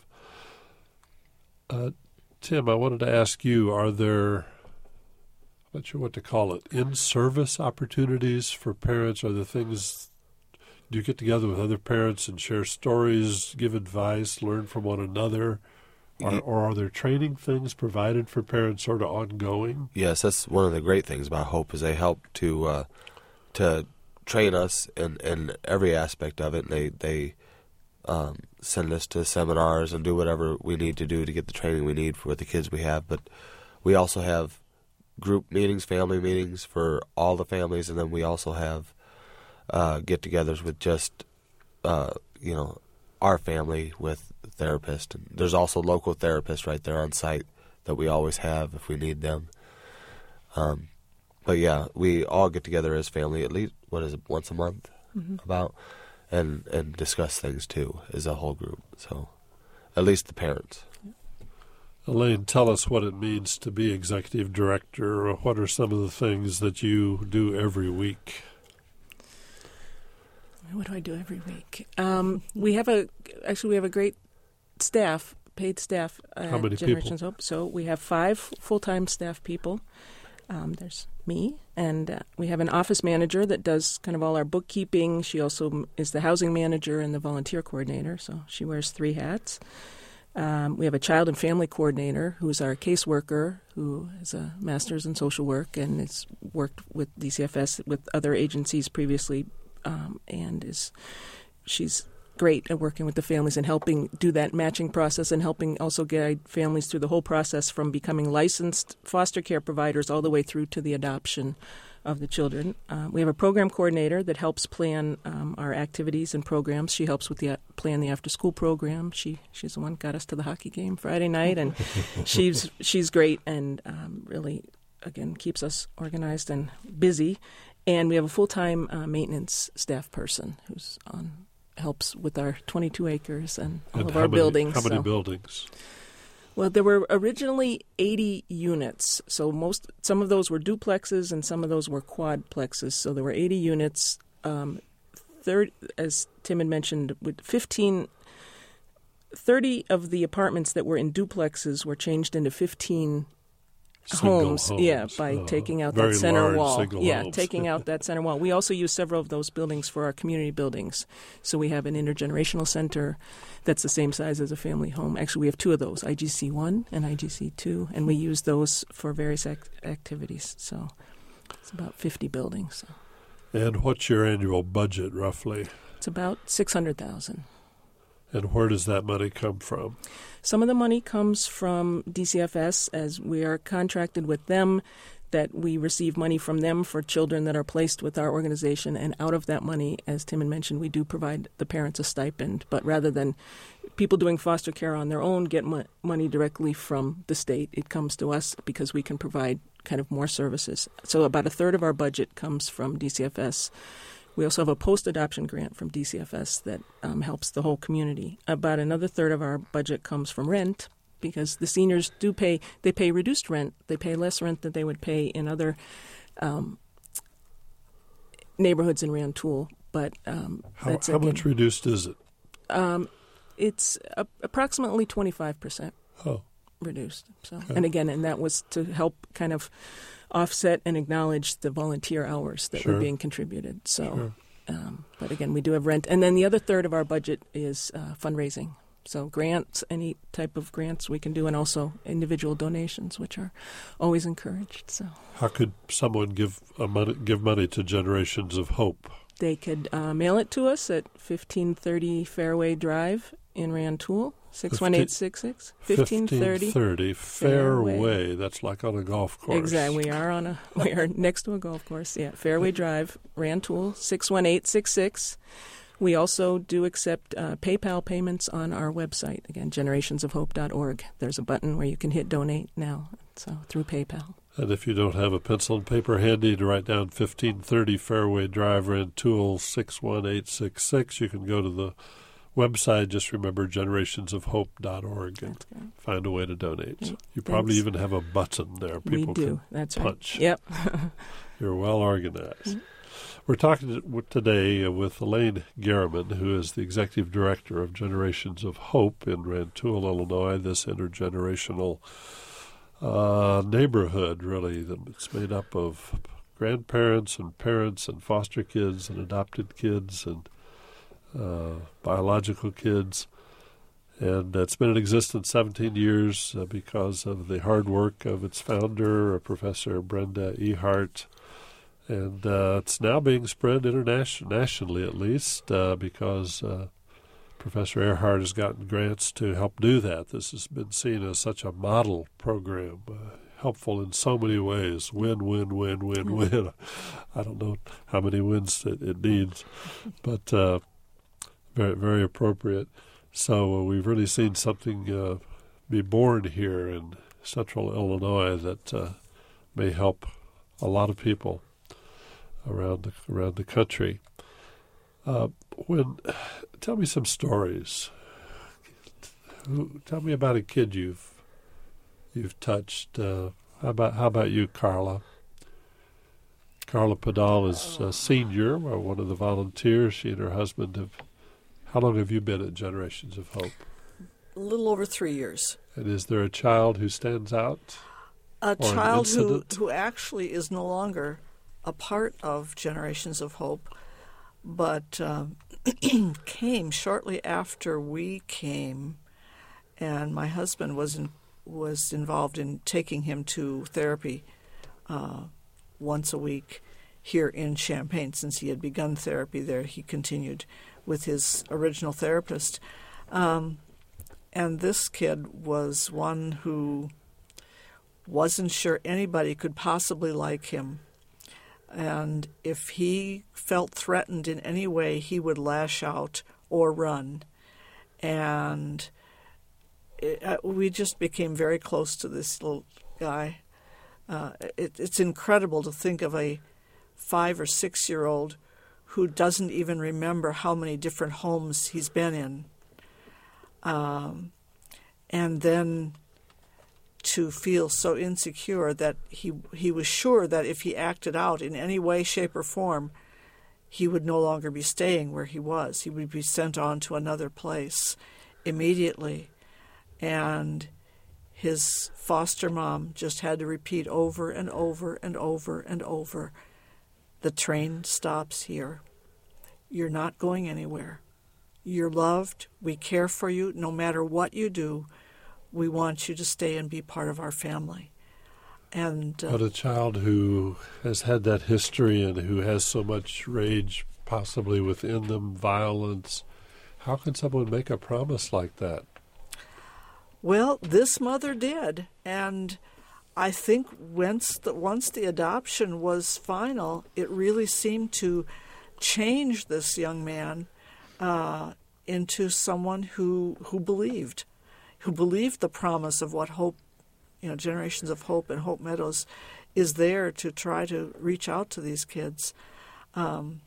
Speaker 3: Uh, Tim, I wanted to ask you, are there, I'm not sure what to call it, in-service opportunities for parents? Are there things, do you get together with other parents and share stories, give advice, learn from one another? Or, or are there training things provided for parents sort of ongoing?
Speaker 5: Yes, that's one of the great things about Hope is they help to uh, to train us in, in every aspect of it. They they um, send us to seminars and do whatever we need to do to get the training we need for the kids we have. But we also have group meetings, family meetings for all the families, and then we also have uh, get-togethers with just uh, you know our family with therapist. And there's also local therapists right there on site that we always have if we need them. Um, but yeah, we all get together as family at least, what is it, once a month mm-hmm. about, and and discuss things too as a whole group. So at least the parents.
Speaker 3: Elaine, tell us what it means to be executive director, or what are some of the things that you do every week?
Speaker 4: What do I do every week? Um, we have a actually we have a great staff, paid staff at
Speaker 3: How many
Speaker 4: Generations
Speaker 3: people?
Speaker 4: Hope. So we have five full-time staff people. Um, there's me, and uh, we have an office manager that does kind of all our bookkeeping. She also is the housing manager and the volunteer coordinator, so she wears three hats. Um, we have a child and family coordinator who's our caseworker, who has a master's in social work and has worked with D C F S with other agencies previously. Um, and is she's great at working with the families and helping do that matching process and helping also guide families through the whole process from becoming licensed foster care providers all the way through to the adoption of the children. Uh, we have a program coordinator that helps plan um, our activities and programs. She helps with the uh, plan the after-school program. She she's the one who got us to the hockey game Friday night, and she's she's great and um, really, again, keeps us organized and busy. And we have a full-time uh, maintenance staff person who's on helps with our twenty-two acres and all
Speaker 3: and
Speaker 4: of
Speaker 3: how
Speaker 4: our
Speaker 3: many,
Speaker 4: buildings.
Speaker 3: How many
Speaker 4: so.
Speaker 3: buildings?
Speaker 4: Well, there were originally eighty units. So most, some of those were duplexes and some of those were quadplexes. So there were eighty units. Um, third, as Tim had mentioned, with fifteen, thirty of the apartments that were in duplexes were changed into fifteen Homes,
Speaker 3: homes,
Speaker 4: yeah, by
Speaker 3: uh,
Speaker 4: taking out
Speaker 3: very
Speaker 4: that center
Speaker 3: large
Speaker 4: wall.
Speaker 3: single
Speaker 4: Yeah,
Speaker 3: homes.
Speaker 4: taking out that center wall. We also use several of those buildings for our community buildings. So we have an intergenerational center that's the same size as a family home. Actually, we have two of those, I G C one and I G C two, and we use those for various ac- activities. So it's about fifty buildings. So.
Speaker 3: And what's your annual budget, roughly?
Speaker 4: It's about six hundred thousand dollars.
Speaker 3: And where does that money come from?
Speaker 4: Some of the money comes from D C F S, as we are contracted with them, that we receive money from them for children that are placed with our organization. And out of that money, as Tim had mentioned, we do provide the parents a stipend. But rather than people doing foster care on their own get mo- money directly from the state, it comes to us because we can provide kind of more services. So about a third of our budget comes from D C F S. We also have a post-adoption grant from D C F S that um, helps the whole community. About another third of our budget comes from rent, because the seniors do pay, they pay reduced rent. They pay less rent than they would pay in other um, neighborhoods in Rantoul. But um,
Speaker 3: How,
Speaker 4: that's
Speaker 3: how
Speaker 4: again,
Speaker 3: much reduced is it?
Speaker 4: Um, it's a, approximately twenty-five percent
Speaker 3: Oh.
Speaker 4: reduced. So,
Speaker 3: Okay.
Speaker 4: and again, and that was to help kind of offset and acknowledge the volunteer hours that
Speaker 3: Sure.
Speaker 4: were being contributed. So,
Speaker 3: Sure.
Speaker 4: um, but again, we do have rent. And then the other third of our budget is uh, fundraising. So grants, any type of grants we can do, and also individual donations, which are always encouraged. So
Speaker 3: How could someone give a money, give money to Generations of Hope?
Speaker 4: they could uh, mail it to us at fifteen thirty Fairway Drive in Rantoul, six one eight six six. fifteen thirty
Speaker 3: Fairway.
Speaker 4: Fairway.
Speaker 3: That's like on a golf course.
Speaker 4: Exactly. We are on a we are next to a golf course. Yeah, Fairway Drive, Rantoul, six one eight six six. We also do accept uh, PayPal payments on our website. Again, generations of hope dot org. There's a button where you can hit donate now, so through PayPal.
Speaker 3: And if you don't have a pencil and paper handy to write down fifteen thirty Fairway Drive, Rantoul, six one eight six six, you can go to the website. Just remember generations of hope dot org and find a way to donate.
Speaker 4: Great.
Speaker 3: You probably
Speaker 4: Thanks.
Speaker 3: even have a button there. People
Speaker 4: we do.
Speaker 3: can
Speaker 4: That's
Speaker 3: punch.
Speaker 4: right. Yep.
Speaker 3: You're well organized. We're talking today with Elaine Garriman, who is the Executive Director of Generations of Hope in Rantoul, Illinois, this intergenerational uh, neighborhood, really. It's made up of grandparents and parents and foster kids and adopted kids and uh, biological kids. And it's been in existence seventeen years uh, because of the hard work of its founder, Professor Brenda Ehart. And uh, it's now being spread internation- nationally, at least, uh, because uh, Professor Earhart has gotten grants to help do that. This has been seen as such a model program, uh, helpful in so many ways. Win, win, win, win, win. I don't know how many wins it, it needs, but uh, very, very appropriate. So uh, we've really seen something uh, be born here in central Illinois that uh, may help a lot of people around the around the country. Uh, when tell me some stories. Who, tell me about a kid you've you've touched. Uh, how about how about you, Carla? Carla Padal is a senior, or one of the volunteers. She and her husband have. How long have you been at Generations of Hope?
Speaker 6: A little over three years.
Speaker 3: And is there a child who stands out?
Speaker 6: A
Speaker 3: Or an
Speaker 6: child who,
Speaker 3: incident?
Speaker 6: who actually is no longer a part of Generations of Hope, but um, came shortly after we came, and my husband was in, was involved in taking him to therapy uh, once a week here in Champaign. Since he had begun therapy there, he continued with his original therapist. Um, and this kid was one who wasn't sure anybody could possibly like him. And if he felt threatened in any way, he would lash out or run. And it, uh, we just became very close to this little guy. Uh, it, it's incredible to think of a five or six-year-old who doesn't even remember how many different homes he's been in. Um, and then to feel so insecure that he he was sure that if he acted out in any way, shape, or form, he would no longer be staying where he was. He would be sent on to another place immediately. And his foster mom just had to repeat over and over and over and over, the train stops here. You're not going anywhere. You're loved. We care for you. No matter what you do, we want you to stay and be part of our family. And uh,
Speaker 3: But a child who has had that history and who has so much rage possibly within them, violence, how can someone make a promise like that?
Speaker 6: well, this mother did, and I think once the, once the adoption was final, it really seemed to change this young man uh, into someone who who believed, who believed the promise of what Hope, you know, Generations of Hope and Hope Meadows is there to try to reach out to these kids. Um,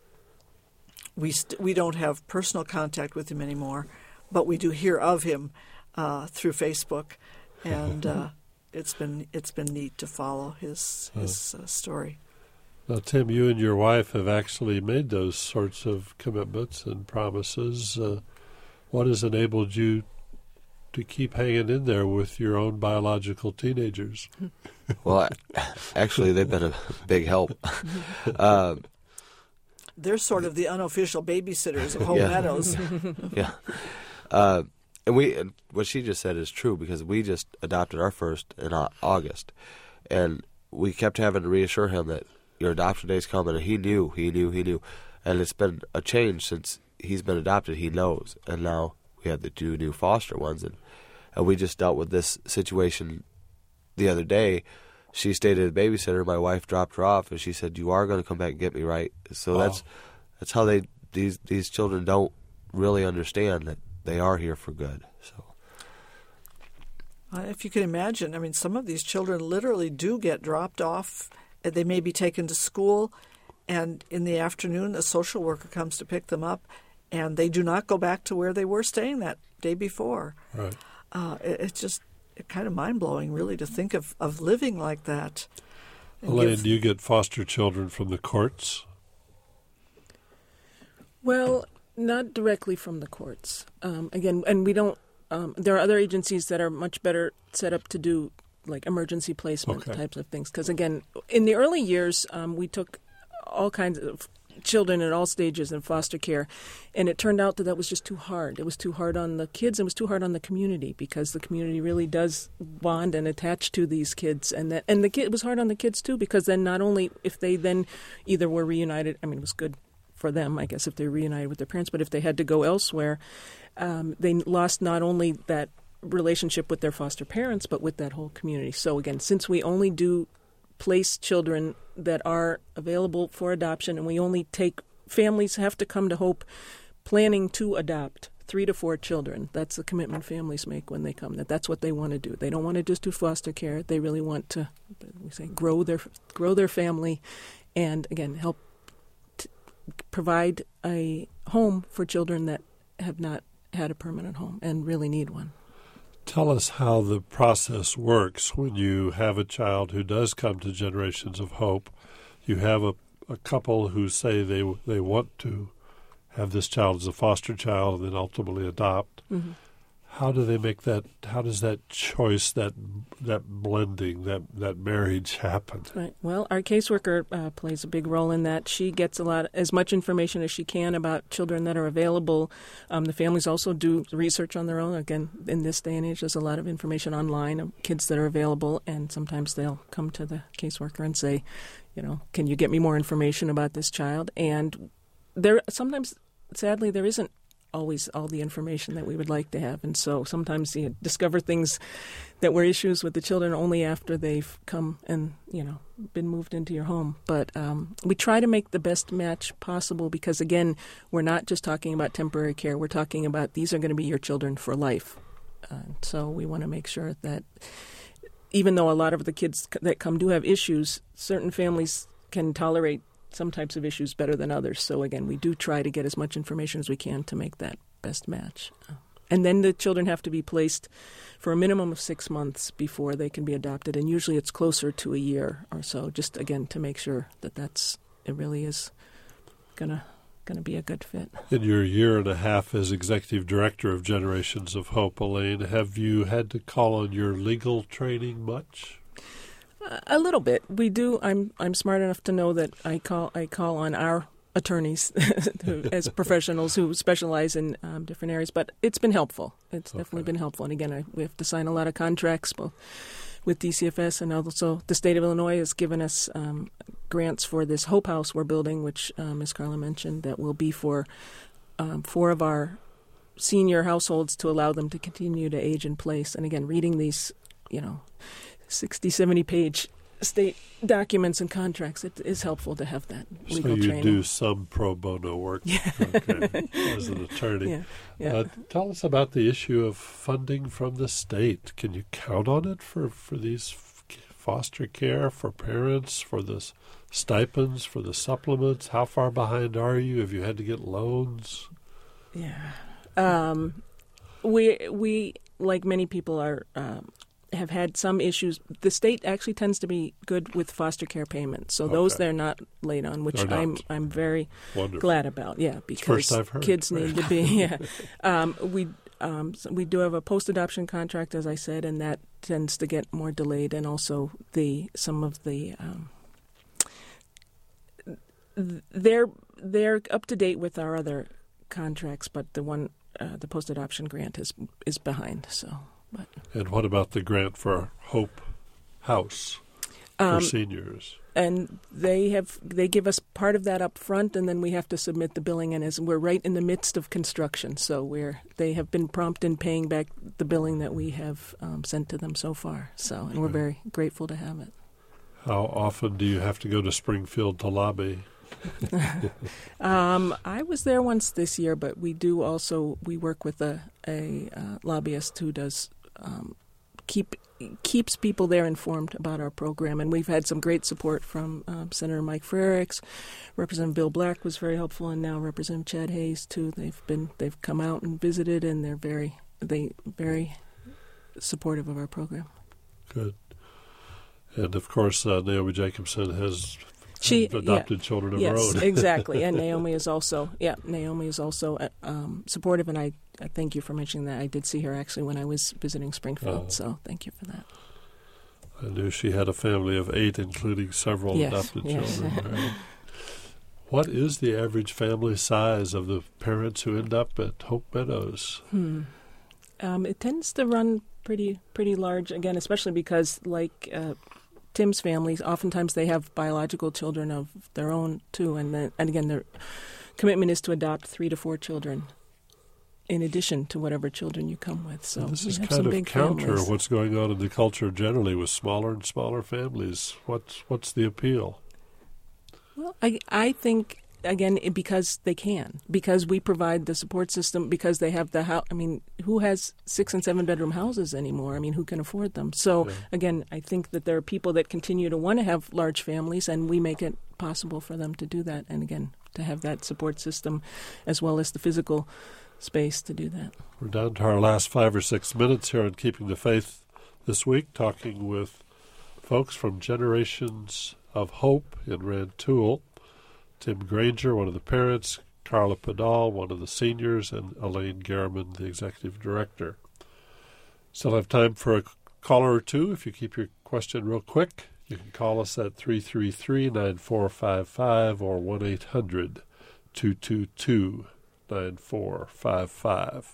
Speaker 6: we st- we don't have personal contact with him anymore, but we do hear of him uh, through Facebook, and uh, it's been it's been neat to follow his his uh, story.
Speaker 3: Now, Tim, you and your wife have actually made those sorts of commitments and promises. Uh, what has enabled you to keep hanging in there with your own biological teenagers?
Speaker 5: Well, actually, they've been a big help. um,
Speaker 6: They're sort of the unofficial babysitters of Home
Speaker 5: Yeah.
Speaker 6: Meadows.
Speaker 5: yeah. Uh, and we, and what she just said is true, because we just adopted our first in Au- August. And we kept having to reassure him that your adoption day's coming, and he knew, he knew, he knew. And it's been a change since he's been adopted. He knows. And now we have the two new foster ones. And, and we just dealt with this situation the other day. She stayed at a babysitter. My wife dropped her off, and she said, "You are going to come back and get me, right?" So
Speaker 3: Oh.
Speaker 5: that's that's how they these these children don't really understand that they are here for good. So
Speaker 6: Uh, if you can imagine, I mean, some of these children literally do get dropped off. Uh, They may be taken to school, and in the afternoon, a social worker comes to pick them up, and they do not go back to where they were staying that day before.
Speaker 3: Right.
Speaker 6: Uh, it, it's just kind of mind-blowing, really, to think of, of living like that. And
Speaker 3: Elaine,
Speaker 6: give-
Speaker 3: do you get foster children from the courts?
Speaker 4: Well, not directly from the courts. Um, again, and we don't. Um, there are other agencies that are much better set up to do like emergency placement
Speaker 3: Okay.
Speaker 4: types of things. Because again, in the early years, um, we took all kinds of children at all stages in foster care, and it turned out that that was just too hard. It was too hard on the kids. It was too hard on the community, because the community really does bond and attach to these kids, and that and the kid, it was hard on the kids too, because then not only if they then either were reunited. I mean, it was good for them, I guess, if they were reunited with their parents, but if they had to go elsewhere, um, they lost not only that relationship with their foster parents, but with that whole community. So again, since we only do place children that are available for adoption, and we only take families have to come to Hope planning to adopt three to four children. That's the commitment families make when they come. That that's what they want to do. They don't want to just do foster care. They really want to, we say, grow their grow their family, and again help t- provide a home for children that have not had a permanent home and really need one.
Speaker 3: Tell us how the process works when you have a child who does come to Generations of Hope. You have a, a couple who say they they want to have this child as a foster child and then ultimately adopt.
Speaker 4: Mm-hmm.
Speaker 3: How do they make that? How does that choice, that that blending, that that marriage happen?
Speaker 4: Right. Well, our caseworker uh, plays a big role in that. She gets a lot, as much information as she can about children that are available. Um, the families also do research on their own. Again, in this day and age, there's a lot of information online of kids that are available, and sometimes they'll come to the caseworker and say, you know, can you get me more information about this child? And there sometimes, sadly, there isn't always all the information that we would like to have. And so sometimes you discover things that were issues with the children only after they've come and, you know, been moved into your home. But um, we try to make the best match possible because, again, we're not just talking about temporary care. We're talking about these are going to be your children for life. Uh, so we want to make sure that even though a lot of the kids that come do have issues, certain families can tolerate some types of issues better than others. So again, we do try to get as much information as we can to make that best match. And then the children have to be placed for a minimum of six months before they can be adopted. And usually it's closer to a year or so, just again to make sure that that's, it really is gonna gonna be a good fit.
Speaker 3: In your year and a half as executive director of Generations of Hope, Elaine, have you had to call on your legal training much?
Speaker 4: A little bit. We do. I'm I'm smart enough to know that I call I call on our attorneys who, as professionals who specialize in um, different areas. But it's been helpful. It's
Speaker 3: Okay.
Speaker 4: definitely been helpful. And again, I, we have to sign a lot of contracts, both with D C F S and also the state of Illinois has given us um, grants for this Hope House we're building, which um, Miz Carla mentioned, that will be for um, four of our senior households to allow them to continue to age in place. And again, reading these, you know, sixty, seventy page state documents and contracts, it is helpful to have that legal
Speaker 3: so you
Speaker 4: training.
Speaker 3: do some pro bono work
Speaker 4: Yeah.
Speaker 3: okay, as an attorney.
Speaker 4: Yeah, yeah.
Speaker 3: Uh, tell us about the issue of funding from the state. Can you count on it for, for these f- foster care, for parents, for the s- stipends, for the supplements? How far behind are you? Have you had to get loans?
Speaker 4: Yeah. Um, we, we, like many people, are um, have had some issues. The state actually tends to be good with foster care payments, so those
Speaker 3: Okay.
Speaker 4: they're not late on, which
Speaker 3: They're not.
Speaker 4: I'm I'm very
Speaker 3: Wonderful.
Speaker 4: glad about. Yeah, because
Speaker 3: first I've heard.
Speaker 4: kids need to be. Yeah, um, we um, so we do have a post-adoption contract, as I said, and that tends to get more delayed, and also the some of the um, they're they're up to date with our other contracts, but the one uh, the post-adoption grant is is behind. So, but
Speaker 3: and what about the grant for Hope House for
Speaker 4: um,
Speaker 3: seniors?
Speaker 4: And they have they give us part of that up front, and then we have to submit the billing. And as we're right in the midst of construction, so we're they have been prompt in paying back the billing that we have um, sent to them so far. So, and we're very grateful to have it.
Speaker 3: How often do you have to go to Springfield to lobby?
Speaker 4: um, I was there once this year, but we do also we work with a a uh, lobbyist who does um, keep. keeps people there informed about our program, and we've had some great support from um, Senator Mike Frericks. Representative Bill Black was very helpful, and now Representative Chad Hayes too. They've been they've come out and visited, and they're very they very supportive of our program.
Speaker 3: Good. And of course, uh, Naomi Jacobson has
Speaker 4: she
Speaker 3: adopted
Speaker 4: yeah,
Speaker 3: children of
Speaker 4: yes,
Speaker 3: her own.
Speaker 4: exactly. And Naomi is also yeah Naomi is also uh, um, supportive, and I, I thank you for mentioning that. I did see her actually when I was visiting Springfield,
Speaker 3: Oh.
Speaker 4: so thank you for that.
Speaker 3: I knew she had a family of eight, including several
Speaker 4: Yes,
Speaker 3: adopted
Speaker 4: yes.
Speaker 3: children. Right? What is the average family size of the parents who end up at Hope Meadows?
Speaker 4: Hmm. Um, it tends to run pretty pretty large, again, especially because, like uh, Tim's families, oftentimes they have biological children of their own, too. And, then, and again, their commitment is to adopt three to four children in addition to whatever children you come with. So
Speaker 3: This
Speaker 4: we
Speaker 3: is
Speaker 4: have
Speaker 3: kind
Speaker 4: some
Speaker 3: of
Speaker 4: big
Speaker 3: counter
Speaker 4: families.
Speaker 3: what's going on in the culture generally with smaller and smaller families. What's, what's the appeal?
Speaker 4: Well, I, I think, again, it, because they can, because we provide the support system, because they have the house. I mean, who has six and seven bedroom houses anymore? I mean, who can afford them? So,
Speaker 3: Yeah.
Speaker 4: again, I think that there are people that continue to want to have large families, and we make it possible for them to do that. And again, to have that support system as well as the physical space to do that.
Speaker 3: We're down to our last five or six minutes here on Keeping the Faith this week, talking with folks from Generations of Hope in Rantoul. Tim Granger, one of the parents, Carla Pedal, one of the seniors, and Elaine Garriman, the executive director. Still have time for a caller or two. If you keep your question real quick, you can call us at three three three, nine four five five or one eight hundred, two two two, nine four five five.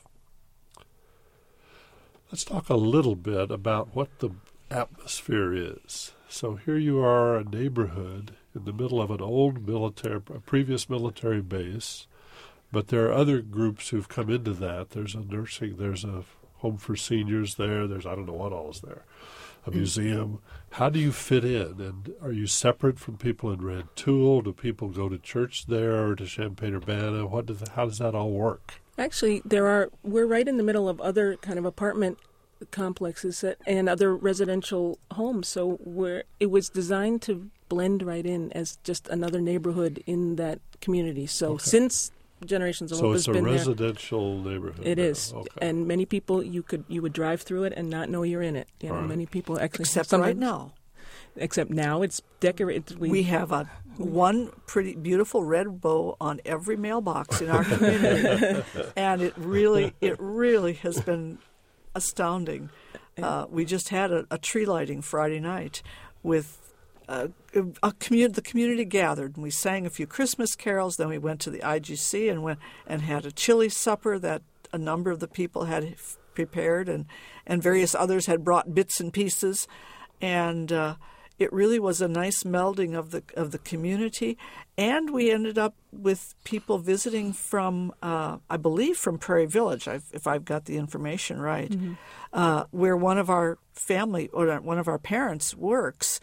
Speaker 3: Let's talk a little bit about what the atmosphere is. So here you are, a neighborhood in the middle of an old military, a previous military base, but there are other groups who've come into that. There's a nursing, there's a home for seniors there, there's I don't know what all is there, a museum. How do you fit in? And are you separate from people in Rantoul? Do people go to church there or to Champaign-Urbana? What does, how does that all work?
Speaker 4: Actually, there are. We're right in the middle of other kind of apartment complexes that, and other residential homes. So we're, it was designed to blend right in as just another neighborhood in that community. So
Speaker 3: Okay.
Speaker 4: since Generations of
Speaker 3: So
Speaker 4: Hope
Speaker 3: it's
Speaker 4: has
Speaker 3: a
Speaker 4: been there,
Speaker 3: residential neighborhood.
Speaker 4: it
Speaker 3: now.
Speaker 4: is,
Speaker 3: Okay.
Speaker 4: and many people you could you would drive through it and not know you're in it. You know,
Speaker 3: Right.
Speaker 4: many people actually
Speaker 6: Except
Speaker 4: some-
Speaker 6: right now.
Speaker 4: Except now it's decorated.
Speaker 6: We have a one pretty beautiful red bow on every mailbox in our community, and it really, it really has been astounding. Uh, we just had a, a tree lighting Friday night with uh, a community. The community gathered, and we sang a few Christmas carols. Then we went to the I G C and went and had a chili supper that a number of the people had f- prepared, and and various others had brought bits and pieces, and. Uh, It really was a nice melding of the of the community, and we ended up with people visiting from, uh, I believe, from Prairie Village, I've, if I've got the information right,
Speaker 4: Mm-hmm.
Speaker 6: uh, where one of our family or one of our parents works,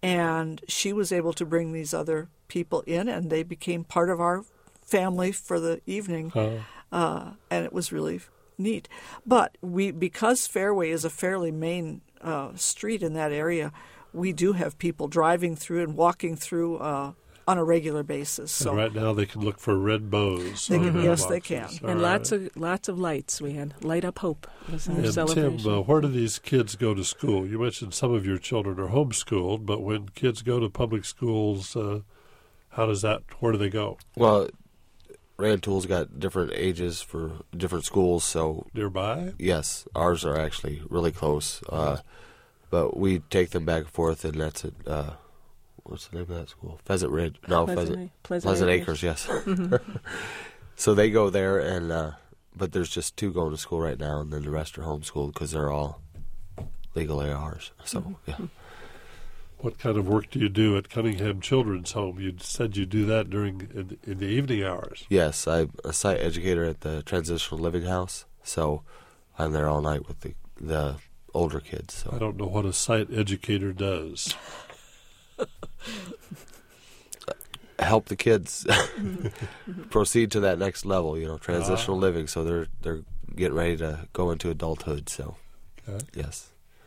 Speaker 6: and she was able to bring these other people in, and they became part of our family for the evening,
Speaker 3: Oh.
Speaker 6: uh, and it was really neat. But we, because Fairway is a fairly main uh, street in that area, we do have people driving through and walking through uh, on a regular basis. So
Speaker 3: And right now they can look for red bows.
Speaker 6: They
Speaker 3: on
Speaker 6: can-
Speaker 3: the
Speaker 6: yes, they
Speaker 3: mailboxes.
Speaker 6: can.
Speaker 3: All
Speaker 4: and
Speaker 3: right.
Speaker 4: lots of lots of lights. We had Light Up Hope was our
Speaker 3: And
Speaker 4: celebration.
Speaker 3: Tim, uh, where do these kids go to school? You mentioned some of your children are homeschooled, but when kids go to public schools, uh, how does that? Where do they go?
Speaker 5: Well, Rantoul's got different ages for different schools, so
Speaker 3: nearby.
Speaker 5: Yes, ours are actually really close, uh, but we take them back and forth, and that's at uh, what's the name of that school? Pheasant Ridge? No,
Speaker 4: Pleasant,
Speaker 5: Pheasant
Speaker 4: Pleasant,
Speaker 5: Pleasant
Speaker 4: Acres.
Speaker 5: Acres. Yes. So they go there, and uh, but there's just two going to school right now, and then the rest are homeschooled because they're all legal A Rs. So mm-hmm. yeah.
Speaker 3: What kind of work do you do at Cunningham Children's Home? You said you do that during in, in the evening hours.
Speaker 5: Yes, I'm a site educator at the Transitional Living House, so I'm there all night with the the older kids. So
Speaker 3: I don't know what a site educator does.
Speaker 5: Help the kids proceed to that next level, you know, transitional uh, living. So they're they're getting ready to go into adulthood. So
Speaker 3: okay.
Speaker 5: Yes.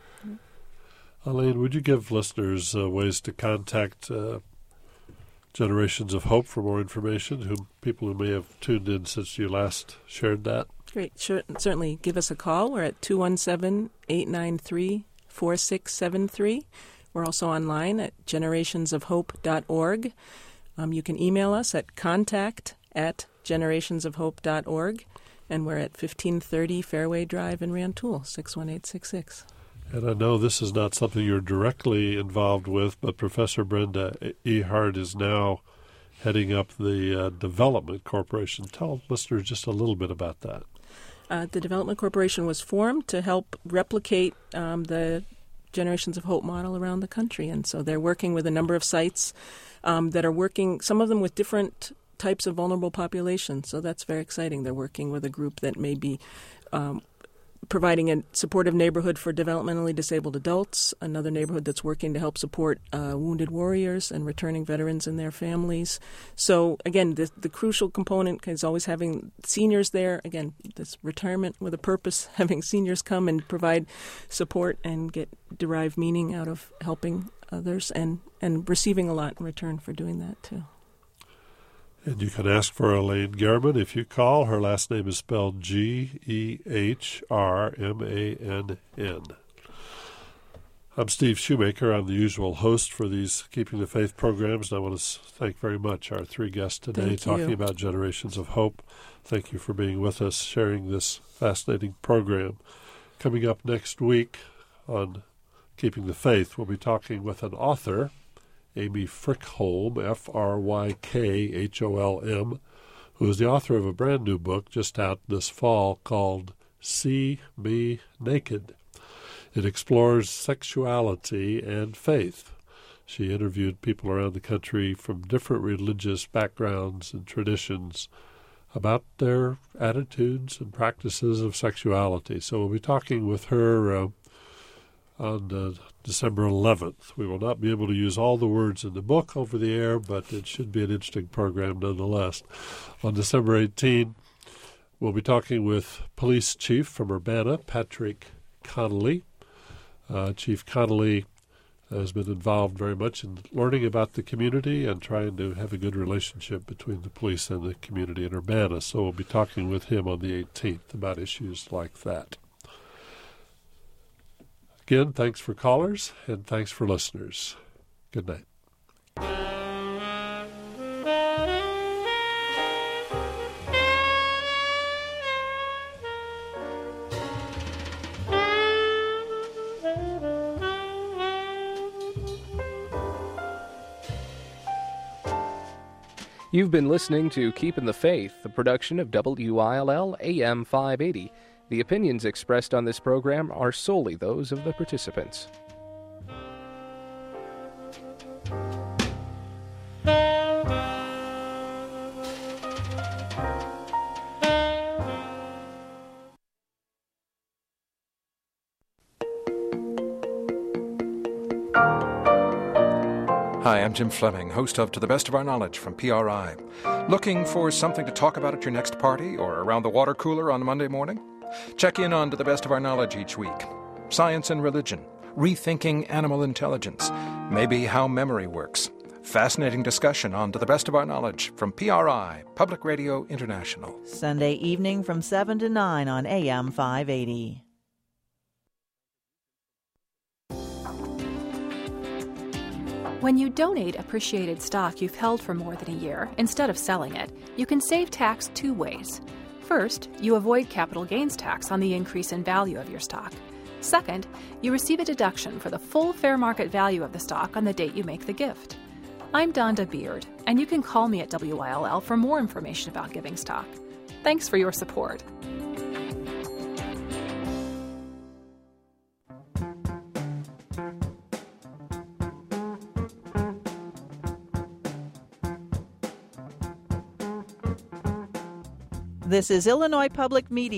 Speaker 3: Elaine, would you give listeners uh, ways to contact uh, Generations of Hope for more information, who people who may have tuned in since you last shared that?
Speaker 4: Great. Sure, certainly give us a call. We're at two one seven, eight nine three, four six seven three. We're also online at generations of hope dot org. Um, you can email us at contact at generations of hope dot org, and we're at fifteen thirty Fairway Drive in Rantoul, six one eight six six.
Speaker 3: And I know this is not something you're directly involved with, but Professor Brenda Ehart is now heading up the uh, Development Corporation. Tell listeners just a little bit about that.
Speaker 4: Uh, the Development Corporation was formed to help replicate um, the Generations of Hope model around the country. And so they're working with a number of sites um, that are working, some of them with different types of vulnerable populations. So that's very exciting. They're working with a group that may be um, providing a supportive neighborhood for developmentally disabled adults, another neighborhood that's working to help support uh, wounded warriors and returning veterans and their families. So, again, the, the crucial component is always having seniors there. Again, this retirement with a purpose, having seniors come and provide support and get derive meaning out of helping others and, and receiving a lot in return for doing that, too.
Speaker 3: And you can ask for Elaine Gehrman if you call. Her last name is spelled G E H R M A N N. I'm Steve Shoemaker. I'm the usual host for these Keeping the Faith programs, and I want to thank very much our three guests today
Speaker 4: Thank
Speaker 3: talking
Speaker 4: you.
Speaker 3: about Generations of Hope. Thank you for being with us, sharing this fascinating program. Coming up next week on Keeping the Faith, we'll be talking with an author, Amy Frickholm, F R Y K H O L M, who is the author of a brand new book just out this fall called See Me Naked. It explores sexuality and faith. She interviewed people around the country from different religious backgrounds and traditions about their attitudes and practices of sexuality. So we'll be talking with her uh, on uh, December eleventh. We will not be able to use all the words in the book over the air, but it should be an interesting program nonetheless. On December eighteenth, we'll be talking with Police Chief from Urbana, Patrick Connolly. Uh, Chief Connolly has been involved very much in learning about the community and trying to have a good relationship between the police and the community in Urbana. So we'll be talking with him on the eighteenth about issues like that. Again, thanks for callers, and thanks for listeners. Good night.
Speaker 2: You've been listening to Keeping the Faith, a production of W I L L A M five eighty. The opinions expressed on this program are solely those of the participants.
Speaker 8: Hi, I'm Jim Fleming, host of To the Best of Our Knowledge from P R I. Looking for something to talk about at your next party or around the water cooler on Monday morning? Check in on To the Best of Our Knowledge each week. Science and religion, rethinking animal intelligence, maybe how memory works. Fascinating discussion on To the Best of Our Knowledge from P R I, Public Radio International.
Speaker 1: Sunday evening from seven to nine on A M five eighty.
Speaker 9: When you donate appreciated stock you've held for more than a year, instead of selling it, you can save tax two ways. First, you avoid capital gains tax on the increase in value of your stock. Second, you receive a deduction for the full fair market value of the stock on the date you make the gift. I'm Donda Beard, and you can call me at W I L L for more information about giving stock. Thanks for your support.
Speaker 1: This is Illinois Public Media.